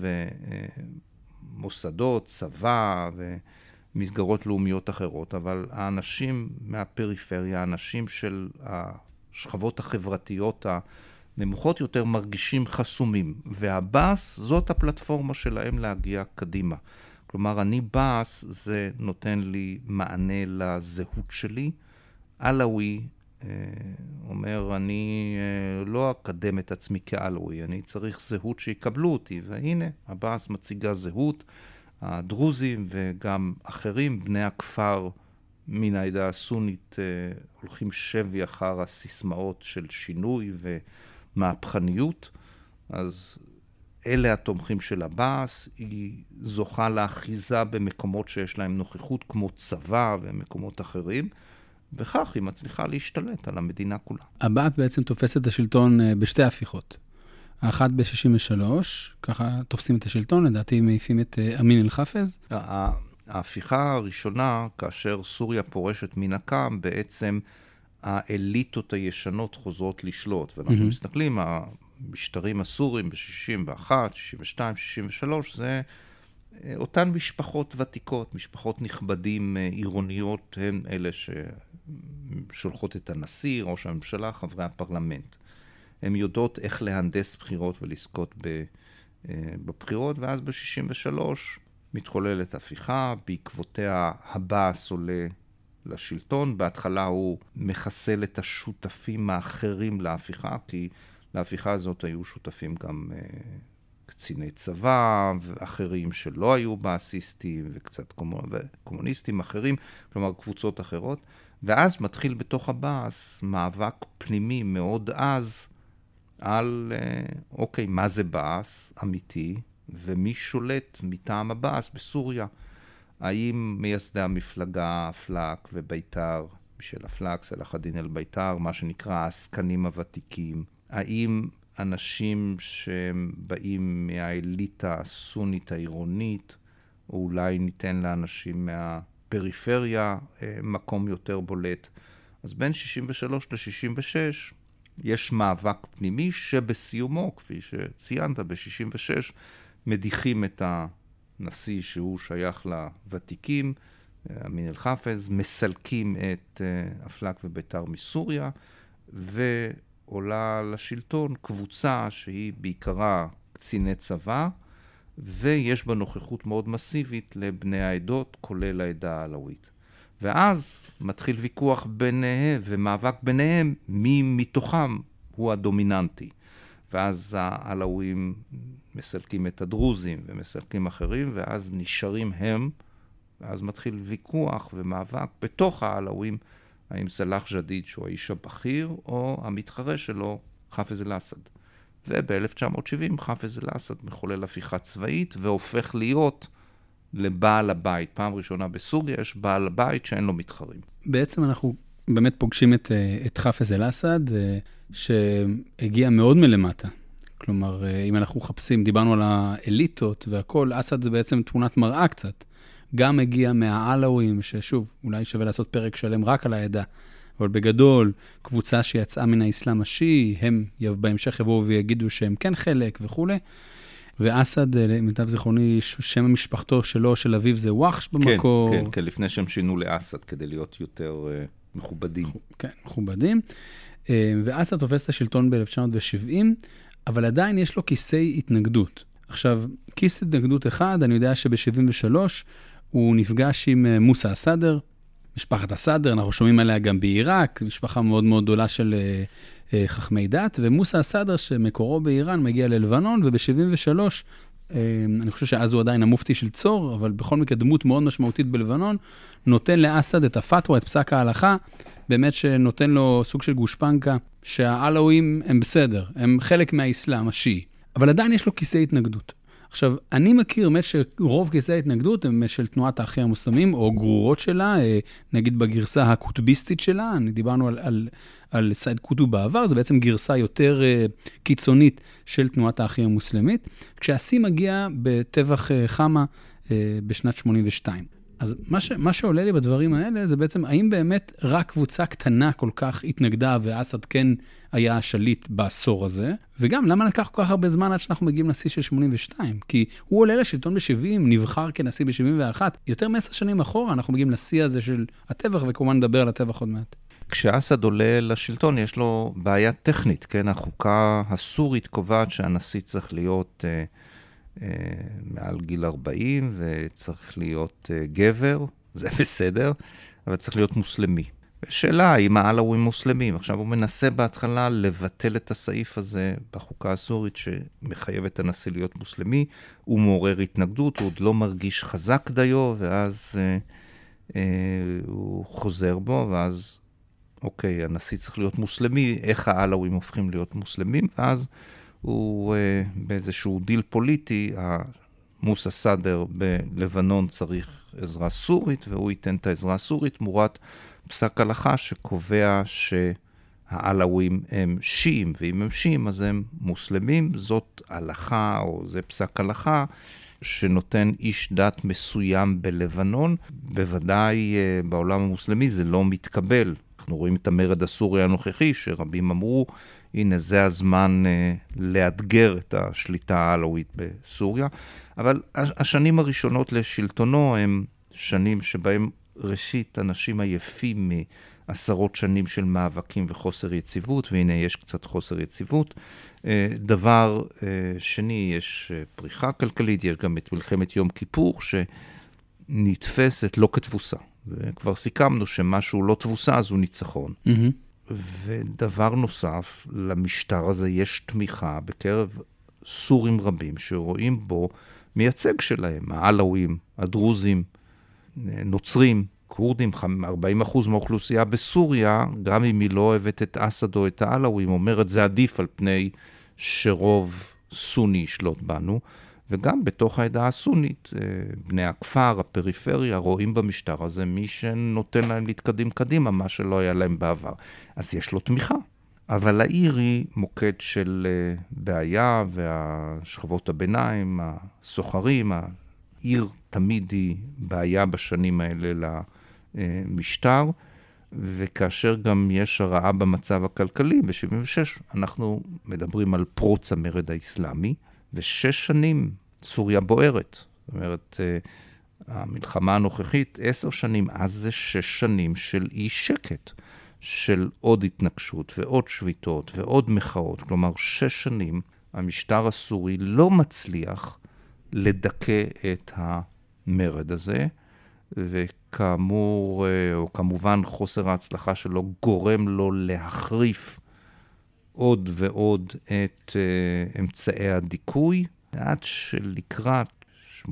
ומוסדות, צבא ומסגרות לאומיות אחרות, אבל האנשים מהפריפריה, האנשים של השכבות החברתיות הנמוכות יותר מרגישים חסומים, והבאס זאת הפלטפורמה שלהם להגיע קדימה. כלומר, אני באס, זה נותן לי מענה לזהות שלי. אלווי אומר, אני לא אקדם את עצמי כאלווי, אני צריך זהות שיקבלו אותי, והנה, הבאס מציגה זהות, הדרוזים וגם אחרים, בני הכפר מן העדה הסונית, הולכים שבי אחר הסיסמאות של שינוי ומהפכניות, אז אלה התומכים של הבאס, היא זוכה לאחיזה במקומות שיש להם נוכחות כמו צבא ומקומות אחרים, וכך היא מצליחה להשתלט על המדינה כולה. הבאס בעצם תופס את השלטון בשתי הפיכות. האחת ב-63, ככה תופסים את השלטון, לדעתי מעיפים את אמין אל-חפז. ההפיכה הראשונה, כאשר סוריה פורשת מן הקאם, בעצם האליטות הישנות חוזרות לשלוט, ואנחנו מסתכלים, המשטרים הסורים ב-61, 62, 63, זה אותן משפחות ותיקות, משפחות נכבדים עירוניות, הן אלה ששולחות את הנשיא, ראש הממשלה, חברי הפרלמנט. הן יודעות איך להנדס בחירות ולזכות בבחירות, ואז ב-63 מתחוללת הפיכה, בעקבותיה הבאס עולה לשלטון. בהתחלה הוא מחסל את השותפים האחרים להפיכה, כי להפיכה הזאת היו שותפים גם קציני צבא ואחרים שלא היו באסיסטים וקצת קומוניסטים אחרים, כלומר קבוצות אחרות. ואז מתחיל בתוך הבאס מאבק פנימי מאוד עז על, אוקיי, מה זה באס אמיתי? ומי שולט מטעם עבאס בסוריה. האם מייסדי המפלגה, אפלק וביתר, של אפלק, סלאח א-דין אל-ביתר, מה שנקרא העסקנים הוותיקים, האם אנשים שהם באים מהאליטה הסונית העירונית, או אולי ניתן לאנשים מהפריפריה מקום יותר בולט. אז בין 63 ל-66 יש מאבק פנימי שבסיומו, כפי שציינת, ב-66 מדיחים את הנשיא שהוא שייך לוותיקים, אמין אל-חפז, מסלקים את אפלק וביתר מסוריה, ועולה לשלטון קבוצה שהיא בעיקרה קציני צבא, ויש בה נוכחות מאוד מסיבית לבני העדות, כולל העדה העלווית. ואז מתחיל ויכוח ביניהם ומאבק ביניהם, מי מתוכם הוא הדומיננטי. ואז העלווים מסלקים את הדרוזים ומסלקים אחרים, ואז נשארים הם, ואז מתחיל ויכוח ומאבק בתוך העלווים, האם סלאח ג'דיד שהוא האיש הבכיר, או המתחרה שלו, חאפז אל-אסד. וב-1970 חאפז אל-אסד מחולל הפיכה צבאית, והופך להיות לבעל הבית. פעם ראשונה בסוריה יש בעל הבית שאין לו מתחרים. בעצם אנחנו באמת פוגשים את חאפז אל-אסד, שהגיע מאוד מלמטה. כלומר, אם אנחנו מחפשים, דיברנו על האליטות והכל, אסד זה בעצם תמונת מראה קצת. גם הגיע מהעלווים, ששוב, אולי שווה לעשות פרק שלם רק על העדה, אבל בגדול, קבוצה שיצאה מן האסלאם השיעי, הם בהמשך יבואו ויגידו שהם כן חלק וכו'. ואסד, למיטב זיכרוני, שם המשפחתו שלו, של אביו, זה וואחש במקור. כן, כן, לפני שהם שינו לאסד, כדי להיות יותר מכובדים. כן, מכובדים. ואסד תופס את השלטון ב-1970, אבל עדיין יש לו כיסי התנגדות. עכשיו, כיס התנגדות אחד, אני יודע שב-73 הוא נפגש עם מוסא א-סאדר, משפחת א-סאדר, אנחנו שומעים עליה גם בעיראק, משפחה מאוד מאוד גדולה של חכמי דת, ומוסא א-סאדר שמקורו באיראן מגיע ללבנון, וב-73, אני חושב שאז הוא עדיין המופתי של צור, אבל בכל מקרה דמות מאוד משמעותית בלבנון, נותן לאסד את הפתווה, את פסק ההלכה, באמת שנותן לו סוג של גושפנקה, שהעלווים הם בסדר, הם חלק מהאסלאם השיעי, אבל עדיין יש לו כיסי התנגדות. עכשיו, אני מכיר באמת שרוב כיסי ההתנגדות הם של תנועת האחים המוסלמים, או גרורות שלה, נגיד בגרסה הקוטביסטית שלה, דיברנו על סייד קוטוב בעבר, זה בעצם גרסה יותר קיצונית של תנועת האחים המוסלמית, כשהשיא מגיע בטבח חמה בשנת 82. אז מה שעולה לי בדברים האלה, זה בעצם, האם באמת רק קבוצה קטנה כל כך התנגדה, ואסד כן היה השליט בעשור הזה, וגם למה לקח כל כך הרבה זמן עד שאנחנו מגיעים לשיא של 82? כי הוא עולה לשלטון ב-70, נבחר כנשיא ב-71, יותר מ10 שנים אחורה אנחנו מגיעים לשיא הזה של הטבח, וכמובן נדבר על הטבח עוד מעט. כשאסד עולה לשלטון יש לו בעיה טכנית, כן? החוקה הסורית קובעת שהנשיא צריך להיות מעל גיל 40, וצריך להיות גבר, זה בסדר, אבל צריך להיות מוסלמי. השאלה, האם העלווים מוסלמים? עכשיו הוא מנסה בהתחלה לבטל את הסעיף הזה בחוקה הסורית, שמחייב את הנשיא להיות מוסלמי, הוא מעורר התנגדות, הוא עוד לא מרגיש חזק דיו, ואז הוא חוזר בו, ואז, אוקיי, הנשיא צריך להיות מוסלמי, איך העלווים הופכים להיות מוסלמים? ואז הוא באיזשהו דיל פוליטי, מוסא א-סאדר בלבנון צריך עזרה סורית, והוא ייתן את העזרה הסורית תמורת פסק הלכה שקובע שהעלווים הם שיעים, ואם הם שיעים אז הם מוסלמים. זאת הלכה, או זה פסק הלכה, שנותן איש דת מסוים בלבנון. בוודאי בעולם המוסלמי זה לא מתקבל. אנחנו רואים את המרד הסורי הנוכחי, שרבים אמרו, הנה זה הזמן לאתגר את השליטה העלווית בסוריה. אבל השנים הראשונות לשלטונו הם שנים שבהם ראשית אנשים עייפים מעשרות שנים של מאבקים וחוסר יציבות, והנה יש קצת חוסר יציבות. דבר שני, יש פריחה כלכלית, יש גם את מלחמת יום כיפור שנתפסת לא כתבוסה. וכבר סיכמנו שמשהו לא תבוסה, אז הוא ניצחון. ודבר נוסף, למשטר הזה יש תמיכה בקרב סורים רבים שרואים בו מייצג שלהם, העלווים, הדרוזים, נוצרים, קורדים, 40% מהאוכלוסייה בסוריה, גם אם היא לא אוהבת את אסד או את העלווים, אומרת זה עדיף על פני שרוב סוני ישלוט בנו, וגם בתוך העדה הסונית, בני הכפר, הפריפריה, רואים במשטר הזה מי שנותן להם להתקדם קדימה, מה שלא היה להם בעבר. אז יש לו תמיכה. אבל העיר היא מוקד של בעיה, והשכבות הביניים, הסוחרים, העיר תמיד היא בעיה בשנים האלה למשטר, וכאשר גם יש הרעה במצב הכלכלי, ב-76 אנחנו מדברים על פרוץ המרד האסלאמי, ו6 שנים סוריה בוערת. זאת אומרת, המלחמה הנוכחית 10 שנים, אז זה 6 שנים של אי שקט, של עוד התנגשות ועוד שביתות ועוד מחאות. כלומר, 6 שנים המשטר הסורי לא מצליח לדכא את המרד הזה, וכאמור, או כמובן חוסר ההצלחה שלו גורם לו להחריף עוד ועוד את אמצעי הדיכוי, עד שלקראת 81-82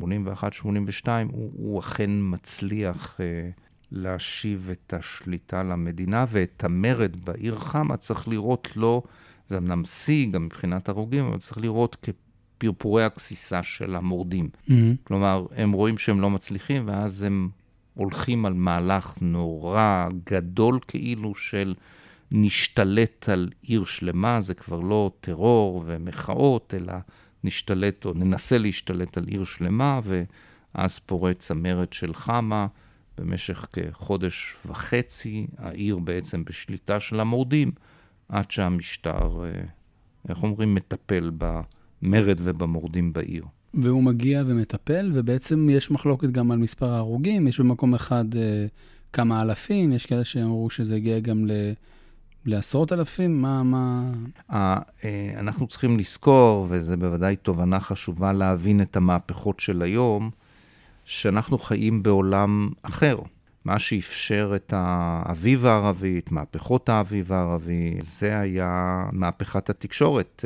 הוא אכן מצליח להשיב את השליטה למדינה, ואת המרד בעיר חמה צריך לראות לו, זה אמנם שיא גם מבחינת הרוגים, אבל צריך לראות כפרפורי הכסיסה של המורדים. כלומר, הם רואים שהם לא מצליחים, ואז הם הולכים על מהלך נורא גדול כאילו של נשתלט על עיר שלמה, זה כבר לא טרור ומחאות, אלא נשתלט או ננסה להשתלט על עיר שלמה, ואז פורץ המרד של חמה, במשך כחודש וחצי, העיר בעצם בשליטה של המורדים, עד שהמשטר, איך אומרים, מטפל במרד ובמורדים בעיר. והוא מגיע ומטפל, ובעצם יש מחלוקת גם על מספר ההרוגים, יש במקום אחד כמה אלפים, יש כאלה שאמרו שזה הגיע גם לעשרות אלפים, אנחנו צריכים לזכור, וזה בוודאי תובנה חשובה להבין את המהפכות של היום, שאנחנו חיים בעולם אחר. מה שאפשר את האביב הערבי, את מהפכות האביב הערבי, זה היה מהפכת התקשורת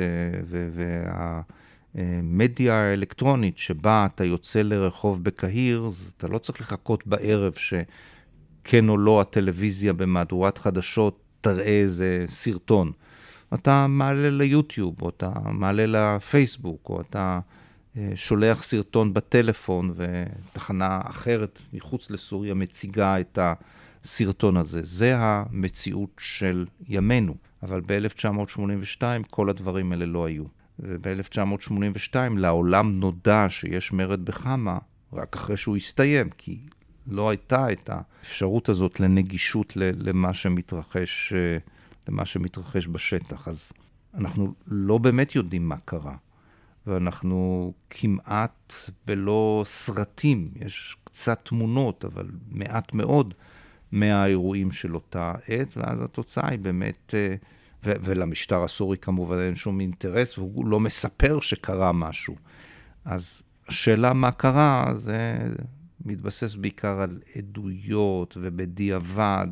והמדיה האלקטרונית, שבה אתה יוצא לרחוב בקהיר, אתה לא צריך לחכות בערב שכן או לא הטלוויזיה במהדורת חדשות תראה איזה סרטון. אתה מעלה ליוטיוב, או אתה מעלה לפייסבוק, או אתה שולח סרטון בטלפון, ותחנה אחרת מחוץ לסוריה מציגה את הסרטון הזה. זה המציאות של ימינו. אבל ב-1982 כל הדברים האלה לא היו. וב-1982 לעולם נודע שיש מרד בחמה, רק אחרי שהוא הסתיים, כי לא הייתה את האפשרות הזאת לנגישות למה שמתרחש בשטח. אז אנחנו לא באמת יודעים מה קרה. ואנחנו כמעט בלא סרטים, יש קצת תמונות, אבל מעט מאוד מהאירועים של אותה עת, ואז התוצאה היא באמת, ולמשטר הסורי כמובן אין שום אינטרס, והוא לא מספר שקרה משהו. אז השאלה מה קרה, זה מתבסס בעיקר על עדויות ובדיעבד,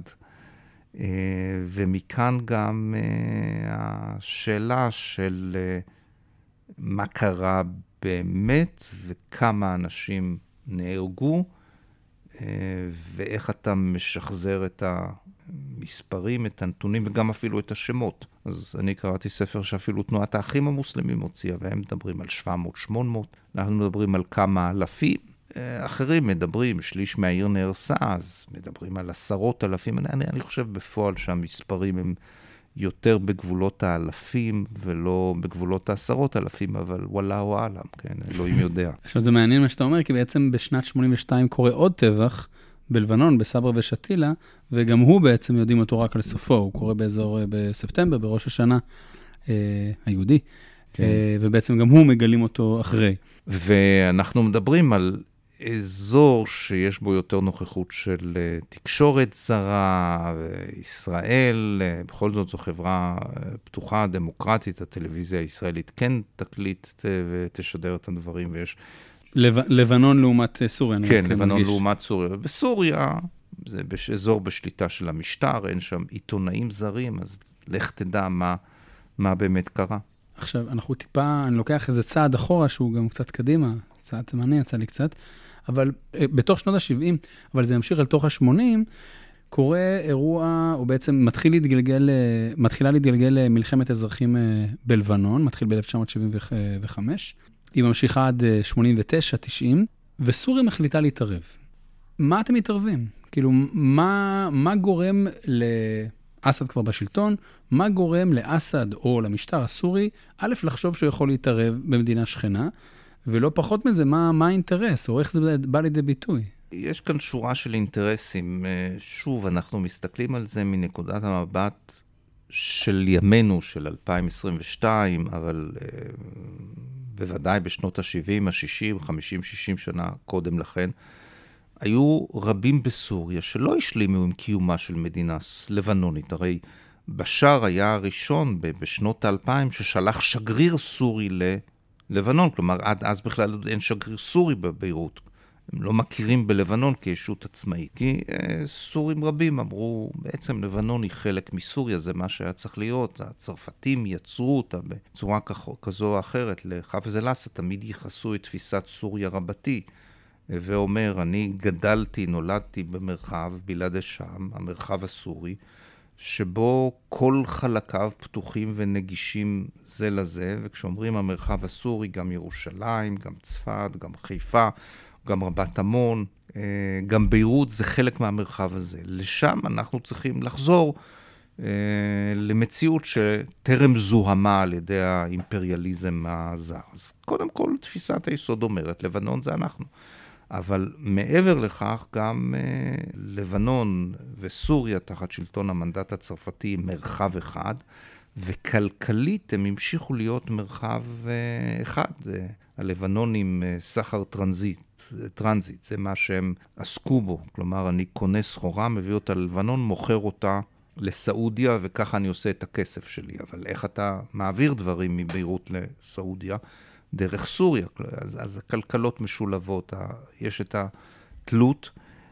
ומכאן גם השאלה של מה קרה באמת וכמה אנשים נהרגו, ואיך אתה משחזר את המספרים, את הנתונים וגם אפילו את השמות. אז אני קראתי ספר שאפילו תנועת האחים המוסלמים הוציאה, והם מדברים על 700-800, אנחנו מדברים על כמה אלפים, אחרים מדברים, שליש מהעיר נהרסה, אז מדברים על 10,000, אני חושב בפועל שהמספרים הם יותר בגבולות האלפים, ולא בגבולות 10,000, אבל וואלה או עלם, כן, אלוהים יודע. עכשיו זה מעניין מה שאתה אומר, כי בעצם בשנת 82 קורה עוד טבח, בלבנון, בסברה ושתילה, וגם הוא בעצם יודעים אותו רק על סופו, הוא קורה באזור בספטמבר, בראש השנה היהודי, ובעצם גם הוא מגלים אותו אחרי. ואנחנו מדברים על אזור שיש בו יותר נוכחות של תקשורת זרה, ישראל, בכל זאת זו חברה פתוחה, דמוקרטית, הטלוויזיה הישראלית כן תקליט ותשדר את הדברים, ויש לבנון לעומת סוריה. כן, לבנון לעומת סוריה. בסוריה זה אזור בשליטה של המשטר, אין שם עיתונאים זרים, אז לך תדע מה באמת קרה. עכשיו, אנחנו טיפה, אני לוקח איזה צעד אחורה, שהוא גם קצת קדימה, צעד תימני יצא לי קצת, אבל בתוך שנות ה-70, אבל זה ימשיך אל תוך ה-80, קורה אירוע, הוא בעצם מתחילה להתגלגל מלחמת אזרחים בלבנון, מתחיל ב-1975. היא ממשיכה עד 89-90, וסוריה מחליטה להתערב. מה אתם מתערבים? כאילו, מה גורם לאסד כבר בשלטון? מה גורם לאסד או למשטר הסורי, א', לחשוב שהוא יכול להתערב במדינה שכנה, ולא פחות מזה, מה האינטרס, או איך זה בא לידי ביטוי? יש כאן שורה של אינטרסים. שוב, אנחנו מסתכלים על זה מנקודת המבט של ימינו, של 2022, אבל בוודאי בשנות ה-70, ה-60, 50, 60 שנה קודם לכן, היו רבים בסוריה שלא השלימו עם קיומה של מדינה לבנונית. הרי בשאר היה הראשון בשנות ה-2000 ששלח שגריר סורי ללבנון, כלומר עד אז בכלל אין שגריר סורי בביירות. הם לא מכירים בלבנון כישות עצמאית, כי סורים רבים אמרו, בעצם לבנון היא חלק מסוריה, זה מה שהיה צריך להיות, הצרפתים יצרו אותה בצורה כזו או אחרת, לחאפז אל-אסד תמיד ייחסו את תפיסת סוריה רבתי, ואומר, אני גדלתי, נולדתי במרחב בלעד השם, המרחב הסורי, שבו כל חלקיו פתוחים ונגישים זה לזה, וכשאומרים המרחב הסורי, גם ירושלים, גם צפת, גם חיפה, גם רבת עמון, גם ביירות, זה חלק מהמרחב הזה. לשם אנחנו צריכים לחזור למציאות שטרם זוהמה על ידי האימפריאליזם הזר. אז קודם כל, תפיסת היסוד אומרת, לבנון זה אנחנו. אבל מעבר לכך, גם לבנון וסוריה תחת שלטון המנדט הצרפתי מרחב אחד, וכלכלית הם המשיכו להיות מרחב אחד. הלבנונים סחר טרנזיט, זה מה שהם עסקו בו. כלומר, אני קונה סחורה, מביא אותה ללבנון, מוכר אותה לסעודיה, וככה אני עושה את הכסף שלי. אבל איך אתה מעביר דברים מביירות לסעודיה? דרך סוריה. אז הכלכלות משולבות, יש את התלות.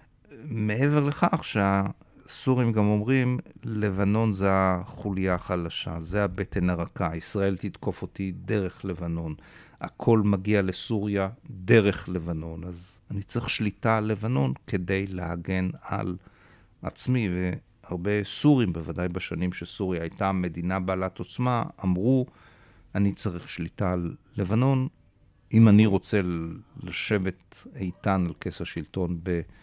מעבר לכך שהסורים גם אומרים, לבנון זה החוליה החלשה, זה הבטן הרכה, ישראל תתקוף אותי דרך לבנון. הכל מגיע לסוריה דרך לבנון, אז אני צריך שליטה על לבנון כדי להגן על עצמי, והרבה סורים, בוודאי בשנים שסוריה הייתה מדינה בעלת עוצמה, אמרו, אני צריך שליטה על לבנון, אם אני רוצה לשבת איתן על כס השלטון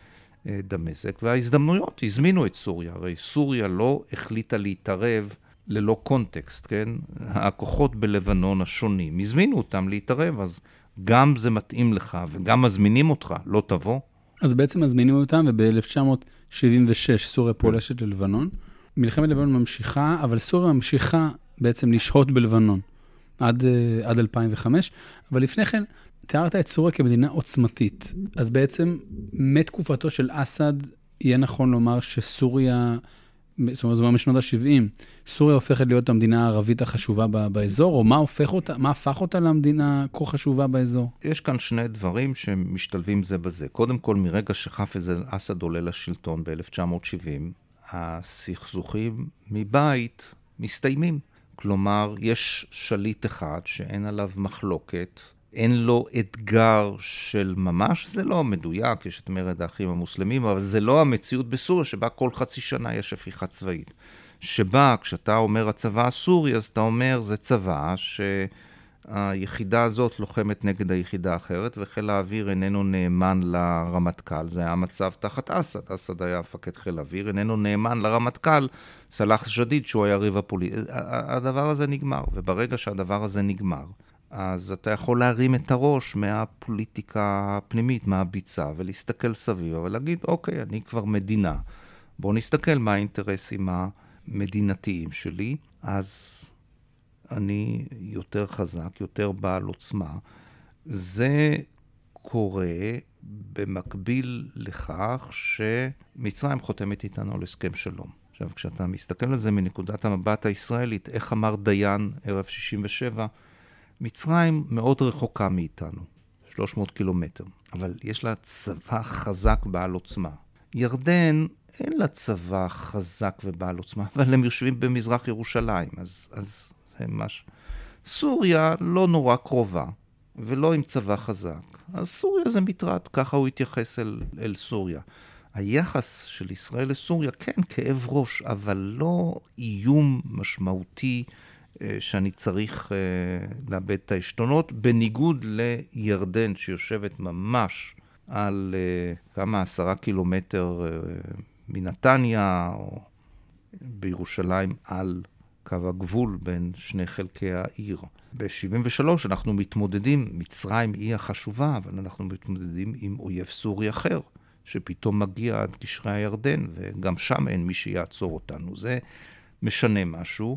בדמשק, וההזדמנויות הזמינו את סוריה, הרי סוריה לא החליטה להתערב ללא קונטקסט, כן? הכוחות בלבנון השונים, הזמינו אותם להתערב, אז גם זה מתאים לך, וגם מזמינים אותך, לא תבוא. אז בעצם מזמינים אותם, וב-1976 סוריה פולשת ללבנון. מלחמת לבנון ממשיכה, אבל סוריה ממשיכה בעצם לשהות בלבנון, עד 2005. אבל לפני כן, תיארת את סוריה כמדינה עוצמתית. אז בעצם, מתקופתו של אסד, יהיה נכון לומר שסוריה, זאת אומרת, משנות ה-70, סוריה הופכת להיות המדינה הערבית החשובה באזור, או מה הפך אותה למדינה כה חשובה באזור? יש כאן שני דברים שמשתלבים זה בזה. קודם כל, מרגע שחאפז אל-אסד עולה לשלטון ב-1970, הסכסוכים מבית מסתיימים. כלומר, יש שליט אחד שאין עליו מחלוקת, אין לו אתגר של ממש, זה לא מדויק, יש את מרד האחים המוסלמים, אבל זה לא המציאות בסוריה, שבה כל חצי שנה יש הפיכה צבאית. שבה, כשאתה אומר הצבא הסורי, אז אתה אומר, זה צבא שהיחידה הזאת לוחמת נגד היחידה האחרת, וחיל האוויר איננו נאמן לרמטכ"ל, זה היה המצב תחת אסד, אסד היה מפקד חיל האוויר, איננו נאמן לרמטכ"ל, סלאח ג'דיד, שהוא היה ריב הפוליטי. הדבר הזה נגמר, וברגע שהדבר הזה נגמר, אז אתה יכול להרים את הראש מהפוליטיקה הפנימית, מהביצה, ולהסתכל סביב, ולהגיד, אוקיי, אני כבר מדינה. בואו נסתכל מה האינטרסים המדינתיים שלי, אז אני יותר חזק, יותר בעל עוצמה. זה קורה במקביל לכך שמצרים חותמת איתנו על הסכם שלום. עכשיו, כשאתה מסתכל על זה מנקודת המבט הישראלית, איך אמר דיין ערב 67, מצרים מאוד רחוקה מאיתנו, 300 קילומטר, אבל יש לה צבא חזק בעל עוצמה. ירדן אין לה צבא חזק ובעל עוצמה, אבל הם יושבים במזרח ירושלים, אז זה ממש. סוריה לא נורא קרובה, ולא עם צבא חזק. אז סוריה זה מטרד, ככה הוא התייחס אל סוריה. היחס של ישראל לסוריה, כן, כאב ראש, אבל לא איום משמעותי שאני צריך לאבד את העשתונות, בניגוד לירדן שיושבת ממש על כמה 10 קילומטר מנתניה, או בירושלים על קו הגבול בין שני חלקי העיר. ב-73 אנחנו מתמודדים, מצרים היא החשובה, אבל אנחנו מתמודדים עם אויב סורי אחר, שפתאום מגיע עד קשרי הירדן, וגם שם אין מי שיעצור אותנו. זה משנה משהו,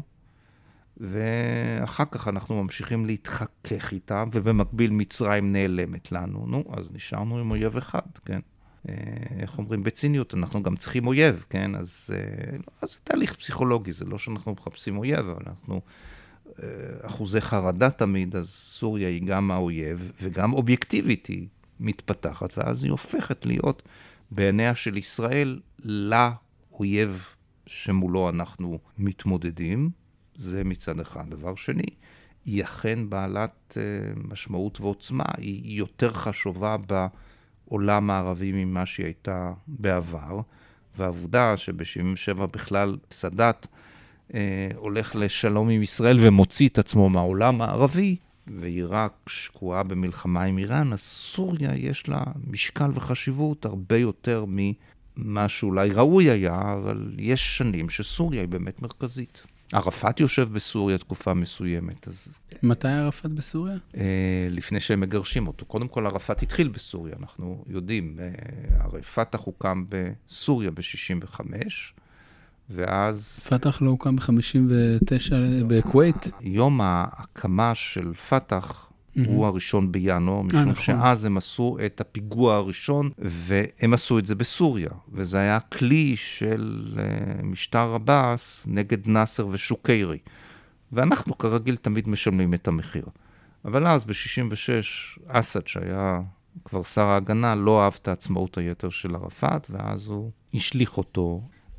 ואחר כך אנחנו ממשיכים להתחכך איתם, ובמקביל מצרים נעלמת לנו. נו, אז נשארנו עם אויב אחד, כן? איך אומרים בציניות, אנחנו גם צריכים אויב, כן? אז זה תהליך פסיכולוגי, זה לא שאנחנו מחפשים אויב, אבל אנחנו אחוזי חרדה תמיד, אז סוריה היא גם האויב, וגם אובייקטיבית היא מתפתחת, ואז היא הופכת להיות בעיניה של ישראל לאויב שמולו אנחנו מתמודדים. זה מצד אחד. דבר שני, היא אכן בעלת משמעות ועוצמה, היא יותר חשובה בעולם הערבי ממה שהיא הייתה בעבר, והעובדה שב-77 בכלל סאדאת הולך לשלום עם ישראל ומוציא את עצמו מהעולם הערבי, ועיראק שקועה במלחמה עם איראן, אז סוריה יש לה משקל וחשיבות הרבה יותר ממה שאולי ראוי היה, אבל יש שנים שסוריה היא באמת מרכזית. ערפאת יושב בסוריה תקופה מסוימת. אז... מתי ערפאת בסוריה? לפני שהם מגרשים אותו. קודם כל ערפאת התחיל בסוריה, אנחנו יודעים. פתח הוקם בסוריה ב-65, ואז... פתח לא הוקם ב-59 בכווית? יום ההקמה של פתח הוא הראשון בינואר, משום שאז הם עשו את הפיגוע הראשון, והם עשו את זה בסוריה. וזה היה כלי של משטר עבאס נגד נאסר ושוקיירי. ואנחנו כרגיל תמיד משלמים את המחיר. אבל אז ב-66, אסד שהיה כבר שר ההגנה, לא אהב את העצמאות היתר של ערפאת, ואז הוא השליך אותו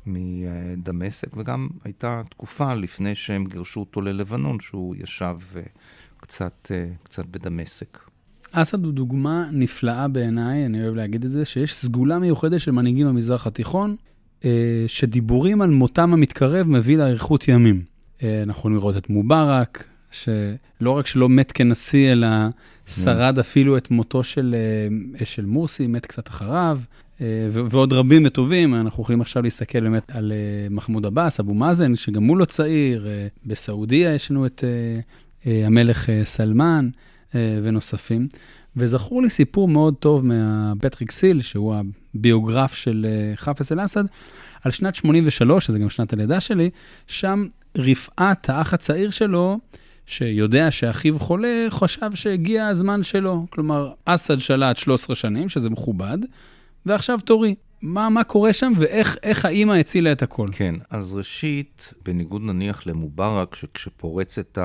מדמשק, וגם הייתה תקופה לפני שהם גירשו אותו ללבנון, שהוא ישב קצת בדמשק. אסד הוא דוגמה נפלאה בעיניי, אני אוהב להגיד את זה, שיש סגולה מיוחדת של מנהיגים במזרח התיכון, שדיבורים על מותם המתקרב מביא לאריכות ימים. אנחנו יכולים לראות את מובארק, שלא רק שלא מת כנשיא, אלא שרד אפילו את מותו של מורסי, מת קצת אחריו, ועוד רבים וטובים. אנחנו יכולים עכשיו להסתכל באמת על מחמוד עבאס, אבו מאזן, שגם הוא לא צעיר, בסעודיה יש לנו את המלך סלמן ונוספים. וזכור לי סיפור מאוד טוב מהפטריק סיל, שהוא הביוגרף של חאפז אל-אסד, על שנת 83, שזה גם שנת הלידה שלי, שם רפאת, האח הצעיר שלו, שיודע שאחיו חולה, חשב שהגיע הזמן שלו. כלומר, אסד שלט 13 שנים, שזה מכובד, ועכשיו תורי. מה קורה שם, ואיך האמא הצילה את הכל? כן, אז ראשית, בניגוד נניח למובארק, שכשפורץ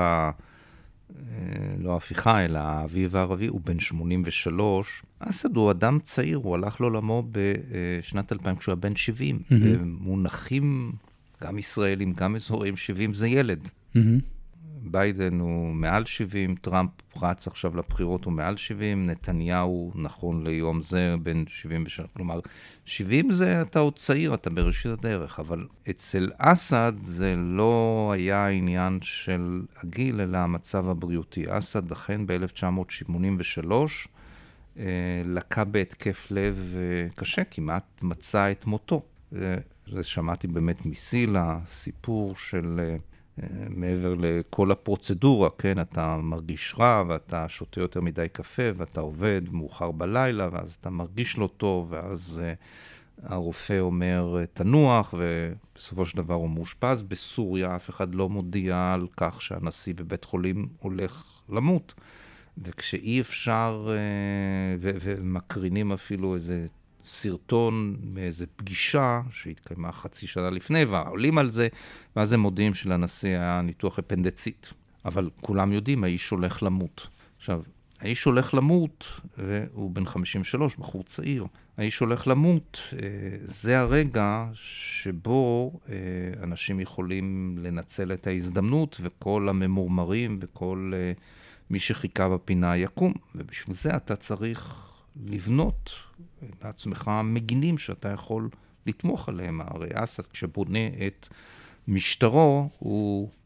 לא הפיכה, אלא האביב הערבי, הוא בן 83. אסד הוא אדם צעיר, הוא הלך לעולמו בשנת 2000, כשהוא היה בן 70. ומונחים, גם ישראלים, גם אזורים, 70 זה ילד. ביידן הוא מעל 70, טראמפ רץ עכשיו לבחירות, הוא מעל 70, נתניהו, נכון ליום זה, בין 73. כלומר, 70 זה אתה עוד צעיר, אתה בראשית הדרך, אבל אצל אסד זה לא היה עניין של הגיל, אלא המצב הבריאותי. אסד אכן ב-1983 לקה בהתקף לב קשה, כמעט מצא את מותו. זה שמעתי באמת מסיל, הסיפור של... מעבר לכל הפרוצדורה, כן, אתה מרגיש רע, ואתה שותה יותר מדי קפה, ואתה עובד מאוחר בלילה, ואז אתה מרגיש לא טוב, ואז הרופא אומר, תנוח, ובסופו של דבר הוא מאושפז. בסוריה אף אחד לא מודיע על כך שהנשיא בבית חולים הולך למות. וכשאי אפשר, ומקרינים אפילו איזה סרטון מאיזו פגישה שהתקיימה חצי שנה לפני, ועולים על זה, ואז הם מודיעים שלנשיא היה ניתוח אפנדצית. אבל כולם יודעים, האיש הולך למות. עכשיו, האיש הולך למות, והוא בן 53, בחור צעיר. האיש הולך למות, זה הרגע שבו אנשים יכולים לנצל את ההזדמנות, וכל הממורמרים וכל מי שחיכה בפינה יקום. ובשביל זה אתה צריך לבנות לעצמך מגינים שאתה יכול לתמוך עליהם. הרי אסד כשבונה את משטרו, הוא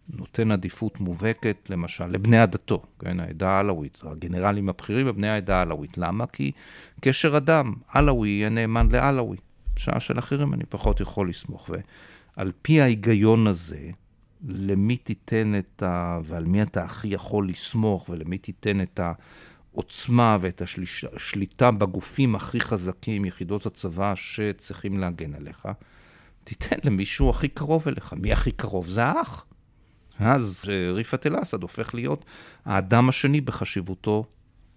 נותן עדיפות מובהקת, למשל, לבני עדתו, כן, העדה העלווית, הגנרלים הבכירים בבני העדה העלווית. למה? כי קשר אדם, עלווי יהיה נאמן לעלווי. בשעה של אחרים אני פחות יכול לסמוך. ועל פי ההיגיון הזה, למי תיתן ועל מי אתה הכי יכול לסמוך, ולמי תיתן את העוצמה ואת השליטה בגופים הכי חזקים, יחידות הצבא שצריכים להגן עליך, תיתן למישהו הכי קרוב אליך. מי הכי קרוב? זה האח. אז ריפת אל-אסד הופך להיות האדם השני בחשיבותו.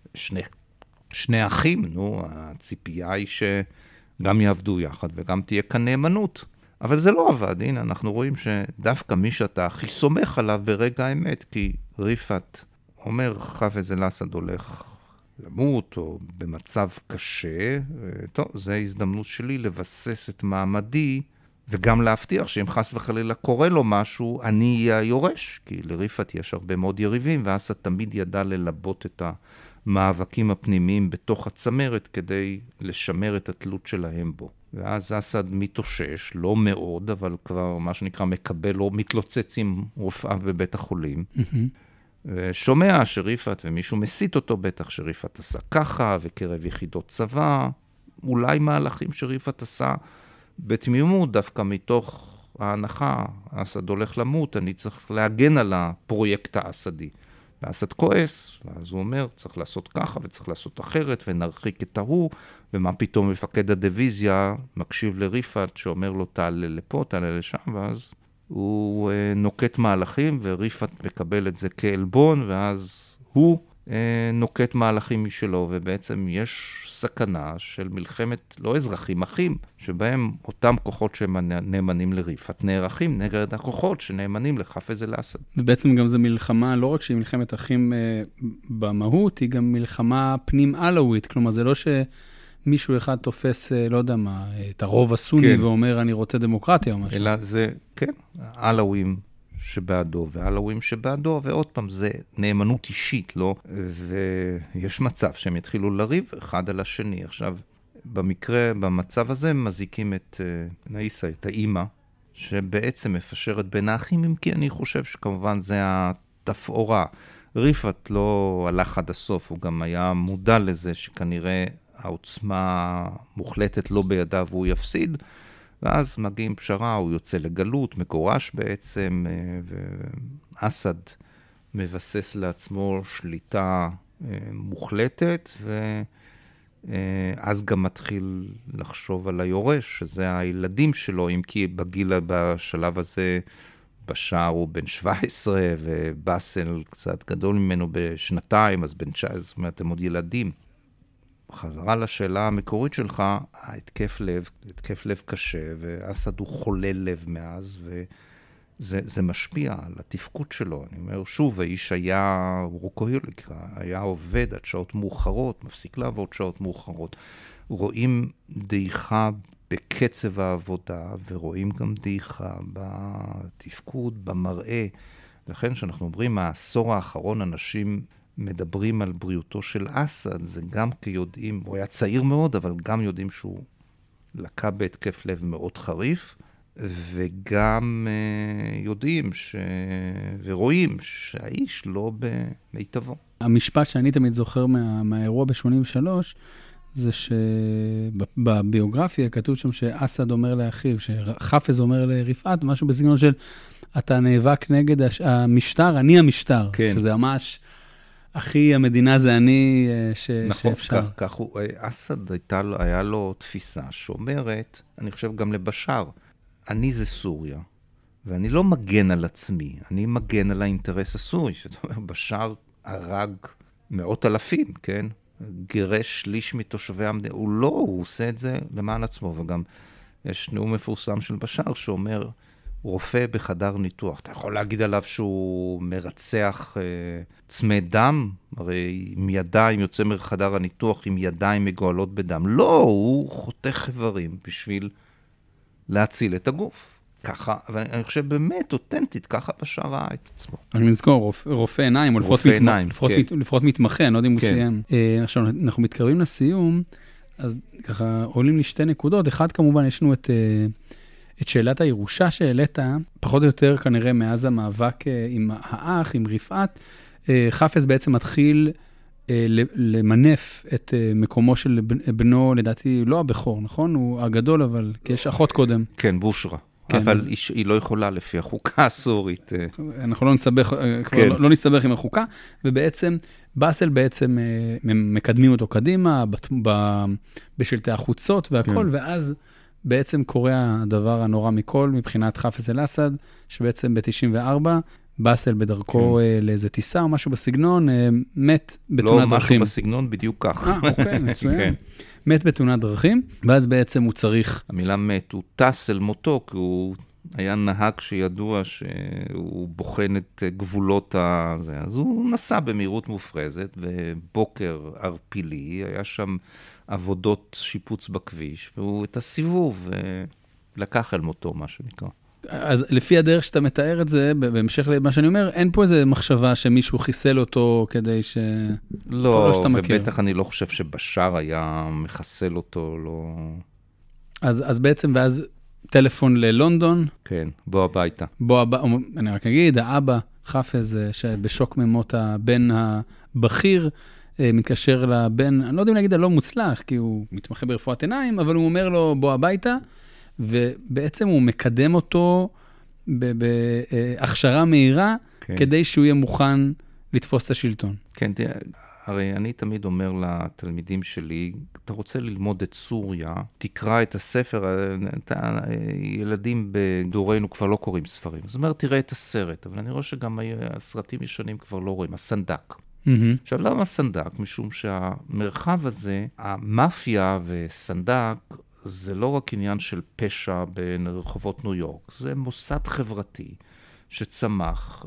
שני אחים, הציפייה היא שגם יעבדו יחד וגם תהיה כאן נאמנות. אבל זה לא עבד. הנה, אנחנו רואים שדווקא מי שאתה הכי סומך עליו ברגע האמת, כי ריפת אומר, חאפז אל-אסד הולך למות או במצב קשה, טוב, זו ההזדמנות שלי לבסס את מעמדי, וגם להבטיח שאם חס וחלילה קורה לו משהו, אני אהיה היורש, כי לריפת יש הרבה מאוד יריבים, ואסד תמיד ידע ללבות את המאבקים הפנימיים בתוך הצמרת, כדי לשמר את התלות שלהם בו. ואז אסד מתאושש, לא מאוד, אבל כבר מה שנקרא מקבל או מתלוצץ עם רופאיו בבית החולים, ושומע שריפת, ומישהו מסית אותו בטח, שריפת עשה ככה, וקרב יחידות צבא, אולי מהלכים שריפת עשה, בתמימות, דווקא מתוך ההנחה, אסד הולך למות, אני צריך להגן על הפרויקט האסדי. ואסד כועס, ואז הוא אומר, צריך לעשות ככה וצריך לעשות אחרת, ונרחיק את ההוא, ומה פתאום מפקד הדיוויזיה מקשיב לריפת, שאומר לו, תעלה לפה, תעלה לשם, ואז הוא נוקט מהלכים, וריפת מקבל את זה כעלבון, ואז הוא נוקט מהלכים משלו, ובעצם יש סכנה של מלחמת לא אזרחים, אחים, שבהם אותם כוחות שנאמנים לריפת נערכים נגד הכוחות שנאמנים לחאפז אל-אסד. ובעצם גם זו מלחמה, לא רק שהיא מלחמת אחים במהות, היא גם מלחמה פנים עלווית, כלומר זה לא שמישהו אחד תופס, לא יודע מה, את הרוב הסוני כן. ואומר אני רוצה דמוקרטיה או משהו. אלא זה, כן, עלווים שבעדו ועלווים שבעדו, ועוד פעם זה נאמנות אישית, לא? ויש מצב שהם יתחילו לריב אחד על השני. עכשיו, במצב הזה מזיקים את נאיסה, את האימא, שבעצם מפשרת בין האחים, אם כי אני חושב שכמובן זה התפאורה. ריפת לא הלך עד הסוף, הוא גם היה מודע לזה שכנראה העוצמה מוחלטת לא בידיו והוא יפסיד, ואז מגיעים פשרה, הוא יוצא לגלות, מגורש בעצם, ואסד מבסס לעצמו שליטה מוחלטת, ואז גם מתחיל לחשוב על היורש, שזה הילדים שלו, אם כי בשלב הזה, בשער הוא בן 17, ובאסל קצת גדול ממנו בשנתיים, אז בן 19, זאת אומרת, הם עוד ילדים. חזרה לשאלה המקורית שלך, התקף לב קשה, ואסד הוא חולה לב מאז, וזה משפיע על התפקוד שלו. אני אומר, שוב, האיש היה רוקוהיליק, היה עובד עד שעות מאוחרות, מפסיק לעבוד שעות מאוחרות. רואים דעיכה בקצב העבודה, ורואים גם דעיכה בתפקוד, במראה. לכן שאנחנו אומרים, העשור האחרון אנשים מדברים על בריאותו של אסד, זה גם כיודעים, הוא היה צעיר מאוד, אבל גם יודעים שהוא לקה בהתקף לב מאוד חריף, וגם יודעים ורואים שהאיש לא במיטבו. המשפט שאני תמיד זוכר מהאירוע ב-83, זה שבביוגרפיה כתוב שם שאסד אומר לאחיו, שחאפז אומר לריפאת, משהו בסגנון של, אתה נאבק נגד המשטר, אני המשטר, כן. שזה ממש אחי, המדינה זה אני נכון, שאפשר. כך הוא, אסד היה לו תפיסה שאומרת, אני חושב גם לבשר, אני זה סוריה, ואני לא מגן על עצמי, אני מגן על האינטרס הסורי, זאת אומרת, בשאר הרג מאות אלפים, כן? גירש שליש מתושבי המדינה, הוא עושה את זה למען עצמו, וגם יש נאום מפורסם של בשאר שאומר, רופא בחדר ניתוח, אתה יכול להגיד עליו שהוא מרצח צמא דם, הרי עם ידיים יוצא מחדר הניתוח עם ידיים מגועלות בדם. לא, הוא חותך איברים בשביל להציל את הגוף. ככה, אבל אני חושב באמת אותנטית, ככה בשאר ראה את עצמו. אני מזכור, רופא עיניים, או לפחות מתמחה, אני לא יודע אם הוא סיים. עכשיו, אנחנו מתקרבים לסיום, אז ככה עולים לי שתי נקודות. אחד, כמובן, יש לנו את שאלת הירושה שהעלית, פחות או יותר כנראה מאז המאבק עם האח, עם רפעת, חפז בעצם מתחיל למנף את מקומו של בנו, לדעתי לא הבכור, נכון? הוא הגדול, אבל כי יש אחות קודם. כן, בושרה. כן, אבל אז... היא לא יכולה לפי החוקה הסורית. אנחנו לא נסתבך, כן. לא נסתבך עם החוקה, ובעצם באסל בעצם מקדמים אותו קדימה, בשלטי החוצות והכל, כן. ואז בעצם קורה הדבר הנורא מכל מבחינת חפז אל-אסד, שבעצם ב-94, באסל בדרכו כן. לאיזה טיסה או משהו בסגנון, מת בתאונת דרכים. לא, משהו בסגנון בדיוק כך. אוקיי, מצוין. כן. מת בתאונת דרכים, ואז בעצם הוא צריך... המילה מת, הוא טס אל מותו, כי הוא היה נהג שידוע שהוא בוחן את גבולות הזה. אז הוא נסע במהירות מופרזת, ובוקר ערפילי, היה שם עבודות שיפוץ בכביש, והוא את הסיבוב לקח אל מותו, מה שנקרא. אז לפי הדרך שאתה מתאר את זה, בהמשך למה שאני אומר, אין פה איזה מחשבה שמישהו חיסל אותו כדי ש... לא, ובטח אני לא חושב שבשאר היה מחסל אותו, לא... אז בעצם, ואז טלפון ללונדון. כן, בוא הביתה. אני רק אגיד, האבא, חפז, שבשוק ממות הבן הבכיר, מתקשר לבן, אני לא יודע אם להגיד הלא מוצלח, כי הוא מתמחה ברפואת עיניים, אבל הוא אומר לו, בוא הביתה, ובעצם הוא מקדם אותו בהכשרה מהירה, כן. כדי שהוא יהיה מוכן לתפוס את השלטון. כן, הרי אני תמיד אומר לתלמידים שלי, אתה רוצה ללמוד את סוריה, תקרא את הספר, ילדים בדורנו כבר לא קוראים ספרים. זאת אומרת, תראה את הסרט, אבל אני רואה שגם הסרטים ישנים כבר לא רואים, הסנדק. עכשיו, למה סנדק? משום שהמרחב הזה, המאפיה וסנדק, זה לא רק עניין של פשע בין רחובות ניו יורק, זה מוסד חברתי שצמח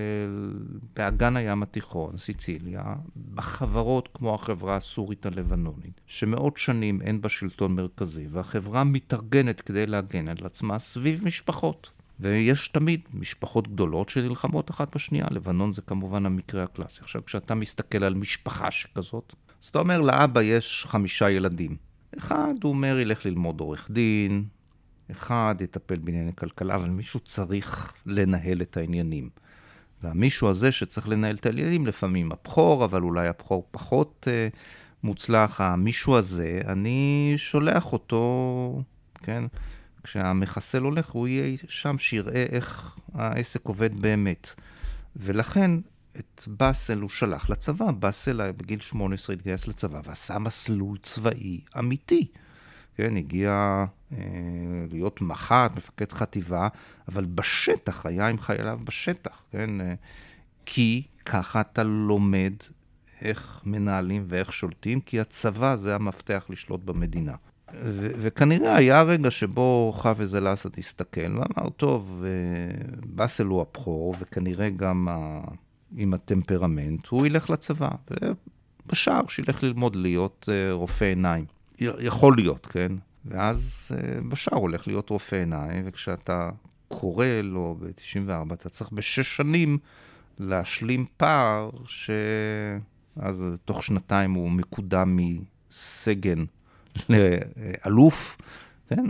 באגן הים התיכון, סיציליה, בחברות כמו החברה הסורית הלבנונית, שמאות שנים אין בה שלטון מרכזי, והחברה מתארגנת כדי להגן על עצמה סביב משפחות. ויש תמיד משפחות גדולות שנלחמות אחת בשנייה. לבנון זה כמובן המקרה הקלאסי. עכשיו, כשאתה מסתכל על משפחה שכזאת, אז אתה אומר, לאבא יש 5 ילדים. אחד, הוא אומר, ילך ללמוד עורך דין, אחד יטפל בענייני כלכלה, אבל מישהו צריך לנהל את העניינים. והמישהו הזה שצריך לנהל את העניינים, לפעמים הבכור, אבל אולי הבכור פחות מוצלח. המישהו הזה, אני שולח אותו, כן? כשהמחסל הולך, הוא יהיה שם שיראה איך העסק עובד באמת. ולכן את באסל הוא שלח לצבא. באסל בגיל 18 התגייס לצבא, ועשה מסלול צבאי אמיתי. כן, הגיע להיות מח"ט, מפקד חטיבה, אבל בשטח, היה עם חייליו בשטח. כן? כי ככה אתה לומד איך מנהלים ואיך שולטים, כי הצבא זה המפתח לשלוט במדינה. וכנראה היה רגע שבו חפז אל-אסד הסתכל ואמר, טוב, באסל הוא הבכור, וכנראה גם עם הטמפרמנט, הוא ילך לצבא. ובשאר שילך ללמוד להיות רופא עיניים. יכול להיות, כן? ואז בשאר הולך להיות רופא עיניים, וכשאתה קורא לו ב-94, אתה צריך ב6 שנים להשלים פער, שאז תוך 2 הוא מקודם מסגן לאלוף, כן?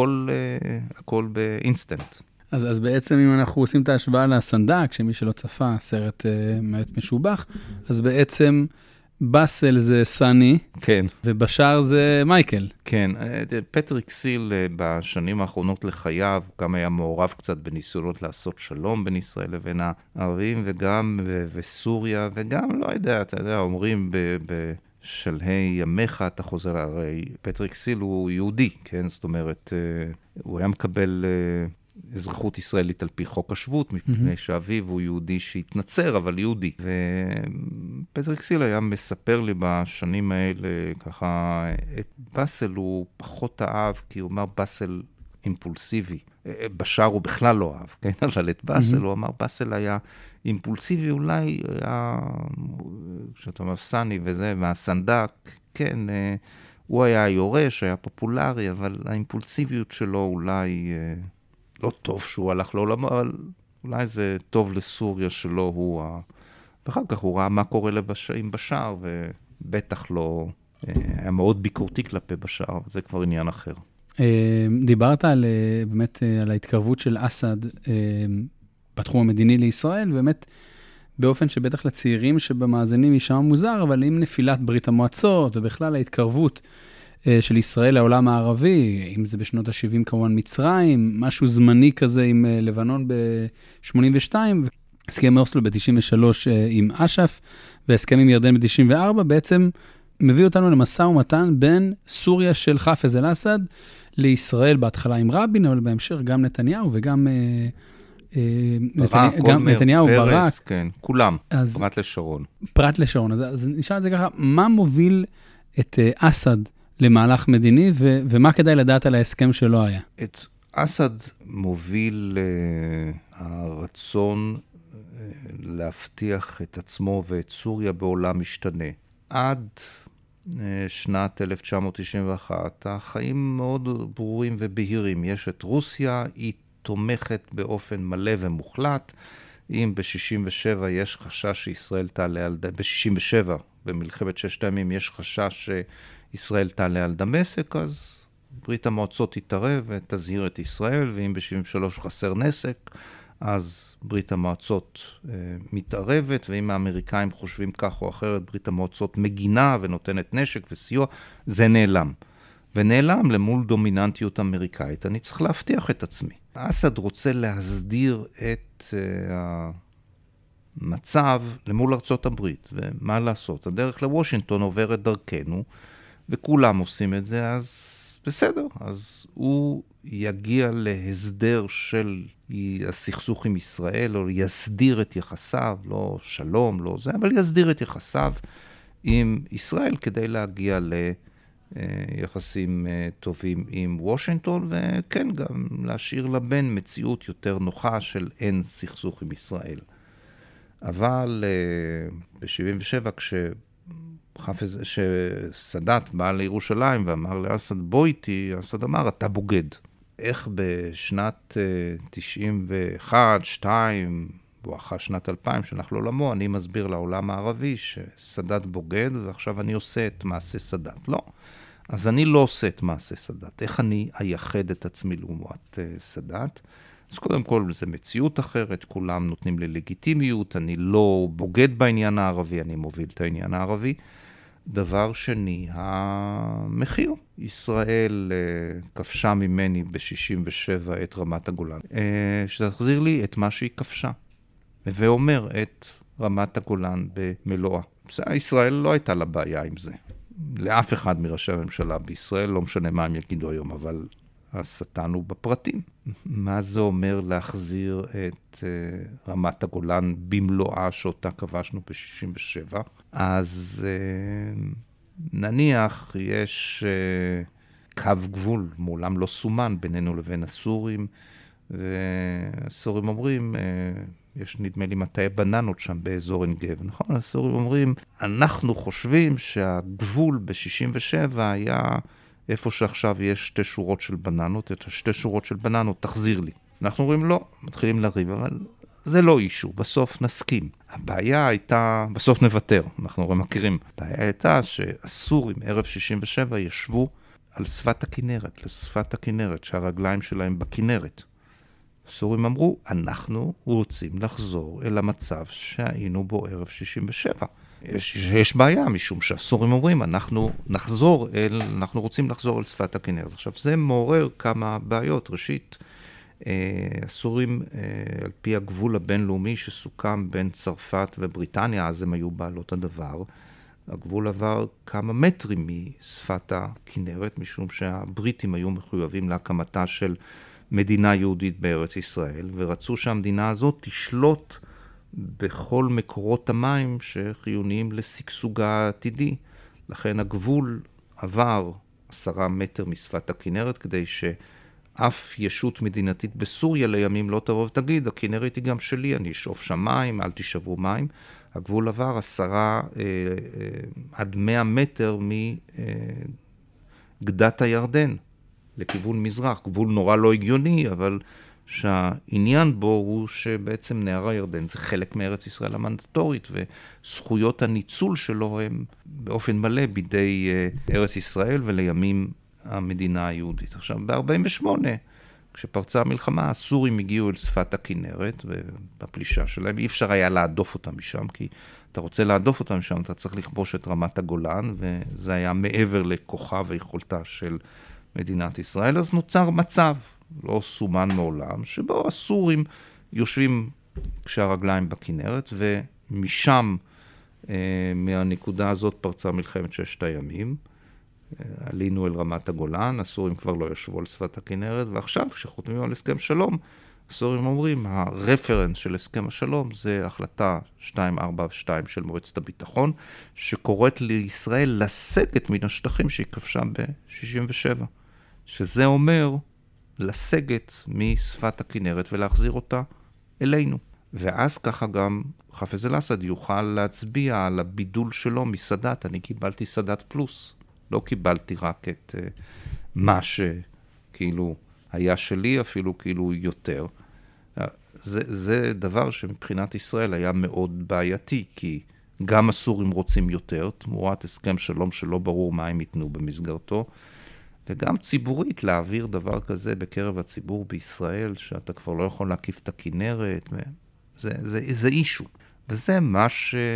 הכל באינסטנט. אז בעצם אם אנחנו עושים את ההשוואה לסנדק, שמי שלא צפה, סרט מעט משובח, אז בעצם באסל זה סני, כן. ובשאר זה מייקל. כן, פטריק סיל בשנים האחרונות לחייו, גם היה מעורב קצת בניסיונות לעשות שלום בין ישראל לבין הערבים, וגם בסוריה, וגם, לא יודע, אתה יודע, אומרים בשלהי ימיך אתה חוזר, הרי פטריק סיל הוא יהודי, כן? זאת אומרת, הוא היה מקבל אזרחות ישראלית על פי חוק השבות, מפני שאביו הוא יהודי שהתנצר, אבל יהודי. ופטריק סיל היה מספר לי בשנים האלה, ככה, את באסל הוא פחות אהב, כי הוא אומר באסל אימפולסיבי. בשאר הוא בכלל לא אהב, כן? אבל את באסל, הוא אמר, באסל היה אימפולסיבי, אולי היה, כשאתה אומר סני וזה, מהסנדק, כן, הוא היה יורש, היה פופולרי, אבל האימפולסיביות שלו אולי לא טוב שהוא הלך לעולמו, אבל אולי זה טוב לסוריה שלו, הוא ואחר כך הוא ראה מה קורה עם בשאר, ובטח לא, היה מאוד ביקורתי כלפי בשאר, זה כבר עניין אחר. דיברת באמת על ההתקרבות של אסד בתחום המדיני לישראל, באמת באופן שבטח לצעירים שבמאזינים יישמע מוזר, אבל עם נפילת ברית המועצות ובכלל ההתקרבות של ישראל לעולם הערבי, אם זה בשנות ה-70 כמובן מצרים, משהו זמני כזה עם לבנון ב-82, הסכם אוסלו ב-93 עם אש"ף, והסכם עם ירדן ב-94, בעצם מביא אותנו למשא ומתן בין סוריה של חאפז אל-אסד לישראל, בהתחלה עם רבין, אבל בהמשך גם נתניהו וגם נתניהו, ברק. כן, כולם, פרט לשרון. פרט לשרון, אז נשאל את זה ככה, מה מוביל את אסד למהלך מדיני, ומה כדאי לדעת על ההסכם שלא היה? את אסד מוביל הרצון להבטיח את עצמו ואת סוריה בעולם משתנה. עד שנת 1991, החיים מאוד ברורים ובהירים. יש את רוסיה, היא תומכת באופן מלא ומוחלט. אם ב-67 יש חשש שישראל תעלה על ב-67, במלחמת ששת הימים, יש חשש שישראל תעלה על דמשק, אז ברית המועצות תתערב ותזהיר את ישראל, ואם ב-73 חסר נסק, אז ברית המועצות מתערבת, ואם האמריקאים חושבים כך או אחרת, ברית המועצות מגינה ונותנת נשק וסיוע, זה נעלם. ונעלם למול דומיננטיות אמריקאית. אני צריך להבטיח את עצמי. אסד רוצה להסדיר את המצב למול ארצות הברית, ומה לעשות? הדרך לוושינגטון עוברת דרכנו, וכולם עושים את זה, אז בסדר. אז הוא יגיע להסדר של הסכסוך עם ישראל, או יסדיר את יחסיו, לא שלום, לא זה, אבל יסדיר את יחסיו עם ישראל, כדי להגיע ליחסים טובים עם וושינגטון, וכן גם להשאיר לבן מציאות יותר נוחה של אין סכסוך עם ישראל. אבל ב-77, כשסאדאת בא לירושלים ואמר לאסד בוא איתי, אסד אמר אתה בוגד. איך בשנת 91, 2, בואכה שנת 2000, שאנחנו לעולמו, אני מסביר לעולם הערבי שסאדאת בוגד, ועכשיו אני עושה את מעשה סאדאת. לא. אז אני לא עושה את מעשה סאדאת. איך אני אייחד את עצמי לעומת סאדאת? אז קודם כל, זה מציאות אחרת, כולם נותנים לי לגיטימיות, אני לא בוגד בעניין הערבי, אני מוביל את העניין הערבי. דבר שני, המחיר. ישראל כבשה ממני ב-67 את רמת הגולן. שתחזיר לי את מה שהיא כבשה. ואומר את רמת הגולן במלואה. ישראל לא הייתה לה בעיה עם זה. לאף אחד מראשי הממשלה בישראל, לא משנה מה הם יגידו היום, אבל השטן הוא בפרטים. מה זה אומר להחזיר את רמת הגולן במלואה שאותה כבשנו ב-67? אז נניח יש קו גבול, מעולם לא סומן בינינו לבין הסורים, והסורים אומרים, יש נדמה לי מטעי בננות שם באזור עין גב, נכון? הסורים אומרים, אנחנו חושבים שהגבול ב-67 היה איפה שעכשיו יש שתי שורות של בננות, את השתי שורות של בננות תחזיר לי. אנחנו אומרים לא, מתחילים לריב, אבל זה לא אישו, בסוף נסכים. הבעיה הייתה, בסוף נוותר, אנחנו הרי מכירים. הבעיה הייתה שהסורים ערב 67 ישבו על שפת הכנרת, לשפת הכנרת, שהרגליים שלהם בכנרת. הסורים אמרו, אנחנו רוצים לחזור אל המצב שהיינו בו ערב 67. יש בעיה, משום שהסורים אומרים, אנחנו רוצים לחזור אל שפת הכנרת. עכשיו, זה מעורר כמה בעיות. ראשית, הסורים, על פי הגבול הבינלאומי שסוכם בין צרפת ובריטניה, אז הם היו בעלות הדבר, הגבול עבר כמה מטרים משפת הכנרת, משום שהבריטים היו מחויבים להקמתה של מדינה יהודית בארץ ישראל, ורצו שהמדינה הזאת תשלוט בכל מקורות המים שחיוניים לשגשוג העתידי. לכן הגבול עבר 10 מטר משפת הכנרת, כדי שאף ישות מדינתית בסוריה לימים לא תבוא ותגיד, הכנרת היא גם שלי, אני אשאוף שם מים, אל תשאבו מים. הגבול עבר 10 עד 100 מטר מגדת הירדן, לכיוון מזרח. גבול נורא לא הגיוני, אבל שהעניין בו הוא שבעצם נהר הירדן זה חלק מארץ ישראל המנדטורית, וזכויות הניצול שלו הם באופן מלא בידי ארץ ישראל, ולימים המדינה היהודית. עכשיו, ב-48, כשפרצה המלחמה, הסורים הגיעו אל שפת הכינרת, ובפלישה שלהם אי אפשר היה להדוף אותם משם, כי אתה רוצה להדוף אותם משם, אתה צריך לכבוש את רמת הגולן, וזה היה מעבר לכוחה ויכולתה של מדינת ישראל, אז נוצר מצב, לא סומן מעולם, שבו הסורים יושבים כשהרגליים בכינרת, ומשם, מהנקודה הזאת פרצה מלחמת ששת הימים, עלינו אל רמת הגולן, הסורים כבר לא ישבו על שפת הכינרת, ועכשיו כשחותמים על הסכם שלום, הסורים אומרים, הרפרנס של הסכם השלום זה החלטה 242 של מועצת הביטחון, שקוראת לישראל לסגת מן השטחים שהיא כבשה ב-67, שזה אומר לסגת משפת הכינרת ולהחזיר אותה אלינו. ואז ככה גם חפז אל-אסד יוכל להצביע על הבידול שלו מסדת. אני קיבלתי סדת פלוס. לא קיבלתי רק את מה שכאילו היה שלי, אפילו כאילו יותר. זה דבר שמבחינת ישראל היה מאוד בעייתי, כי גם הסורים רוצים יותר, תמורת הסכם שלום שלא ברור מה הם ייתנו במסגרתו, וגם ציבורית להעביר דבר כזה בקרב הציבור בישראל, שאתה כבר לא יכול להקיף את הכינרת, זה אישו. וזה מה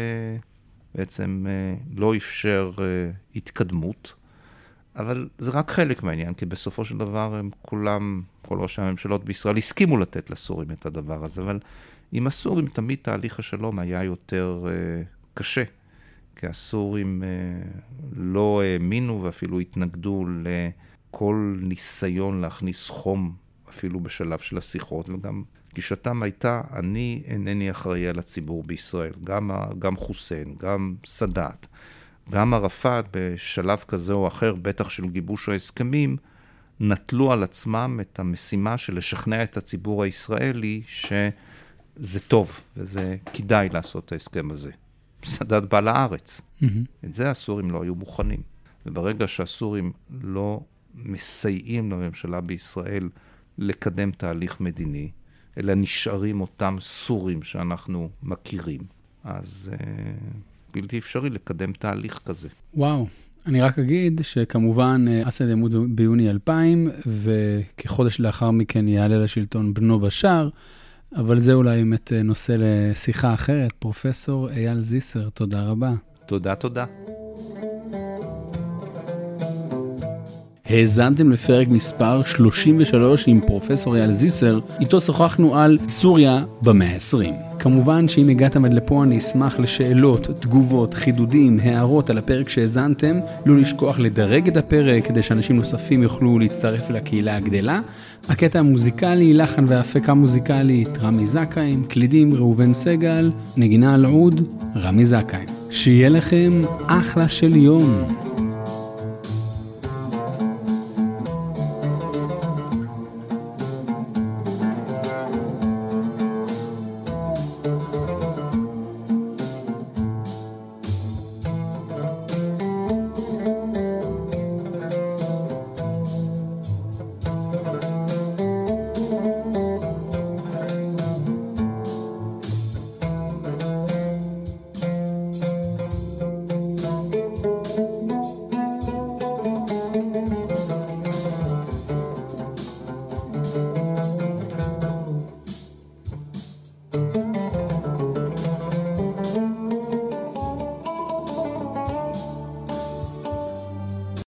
שבעצם לא אפשר התקדמות, אבל זה רק חלק מהעניין, כי בסופו של דבר הם כולם, כל ראשי הממשלות בישראל, הסכימו לתת לסורים את הדבר הזה, אבל עם הסורים תמיד תהליך השלום היה יותר קשה, כי הסורים לא האמינו ואפילו התנגדו לכל ניסיון להכניס חום, אפילו בשלב של השיחות, וגם גישתם הייתה, אני אינני אחראי על הציבור בישראל, גם חוסיין, גם סאדאת, גם ערפאת בשלב כזה או אחר, בטח של גיבוש ההסכמים, נטלו על עצמם את המשימה של לשכנע את הציבור הישראלי שזה טוב וזה כדאי לעשות את ההסכם הזה. סאדאת בא לארץ. את זה הסורים לא היו מוכנים. וברגע שהסורים לא מסייעים לממשלה בישראל לקדם תהליך מדיני, אלא נשארים אותם סורים שאנחנו מכירים, אז בלתי אפשרי לקדם תהליך כזה. וואו, אני רק אגיד שכמובן אסד ימות ביוני 2000, וכחודש לאחר מכן יעלה לשלטון בנו בשאר, אבל זה אולי באמת נושא לשיחה אחרת. פרופסור אייל זיסר, תודה רבה. תודה. האזנתם לפרק מספר 33 עם פרופסור אייל זיסר, איתו שוחחנו על סוריה במאה ה-20. כמובן שאם הגעתם עד לפה אני אשמח לשאלות, תגובות, חידודים, הערות על הפרק שהאזנתם, לא לשכוח לדרג את הפרק כדי שאנשים נוספים יוכלו להצטרף לקהילה הגדלה. הקטע המוזיקלי, לחן והפקה מוזיקלית, רמי זכאים, קלידים ראובן סגל, נגינה על עוד, רמי זכאים. שיהיה לכם אחלה של יום.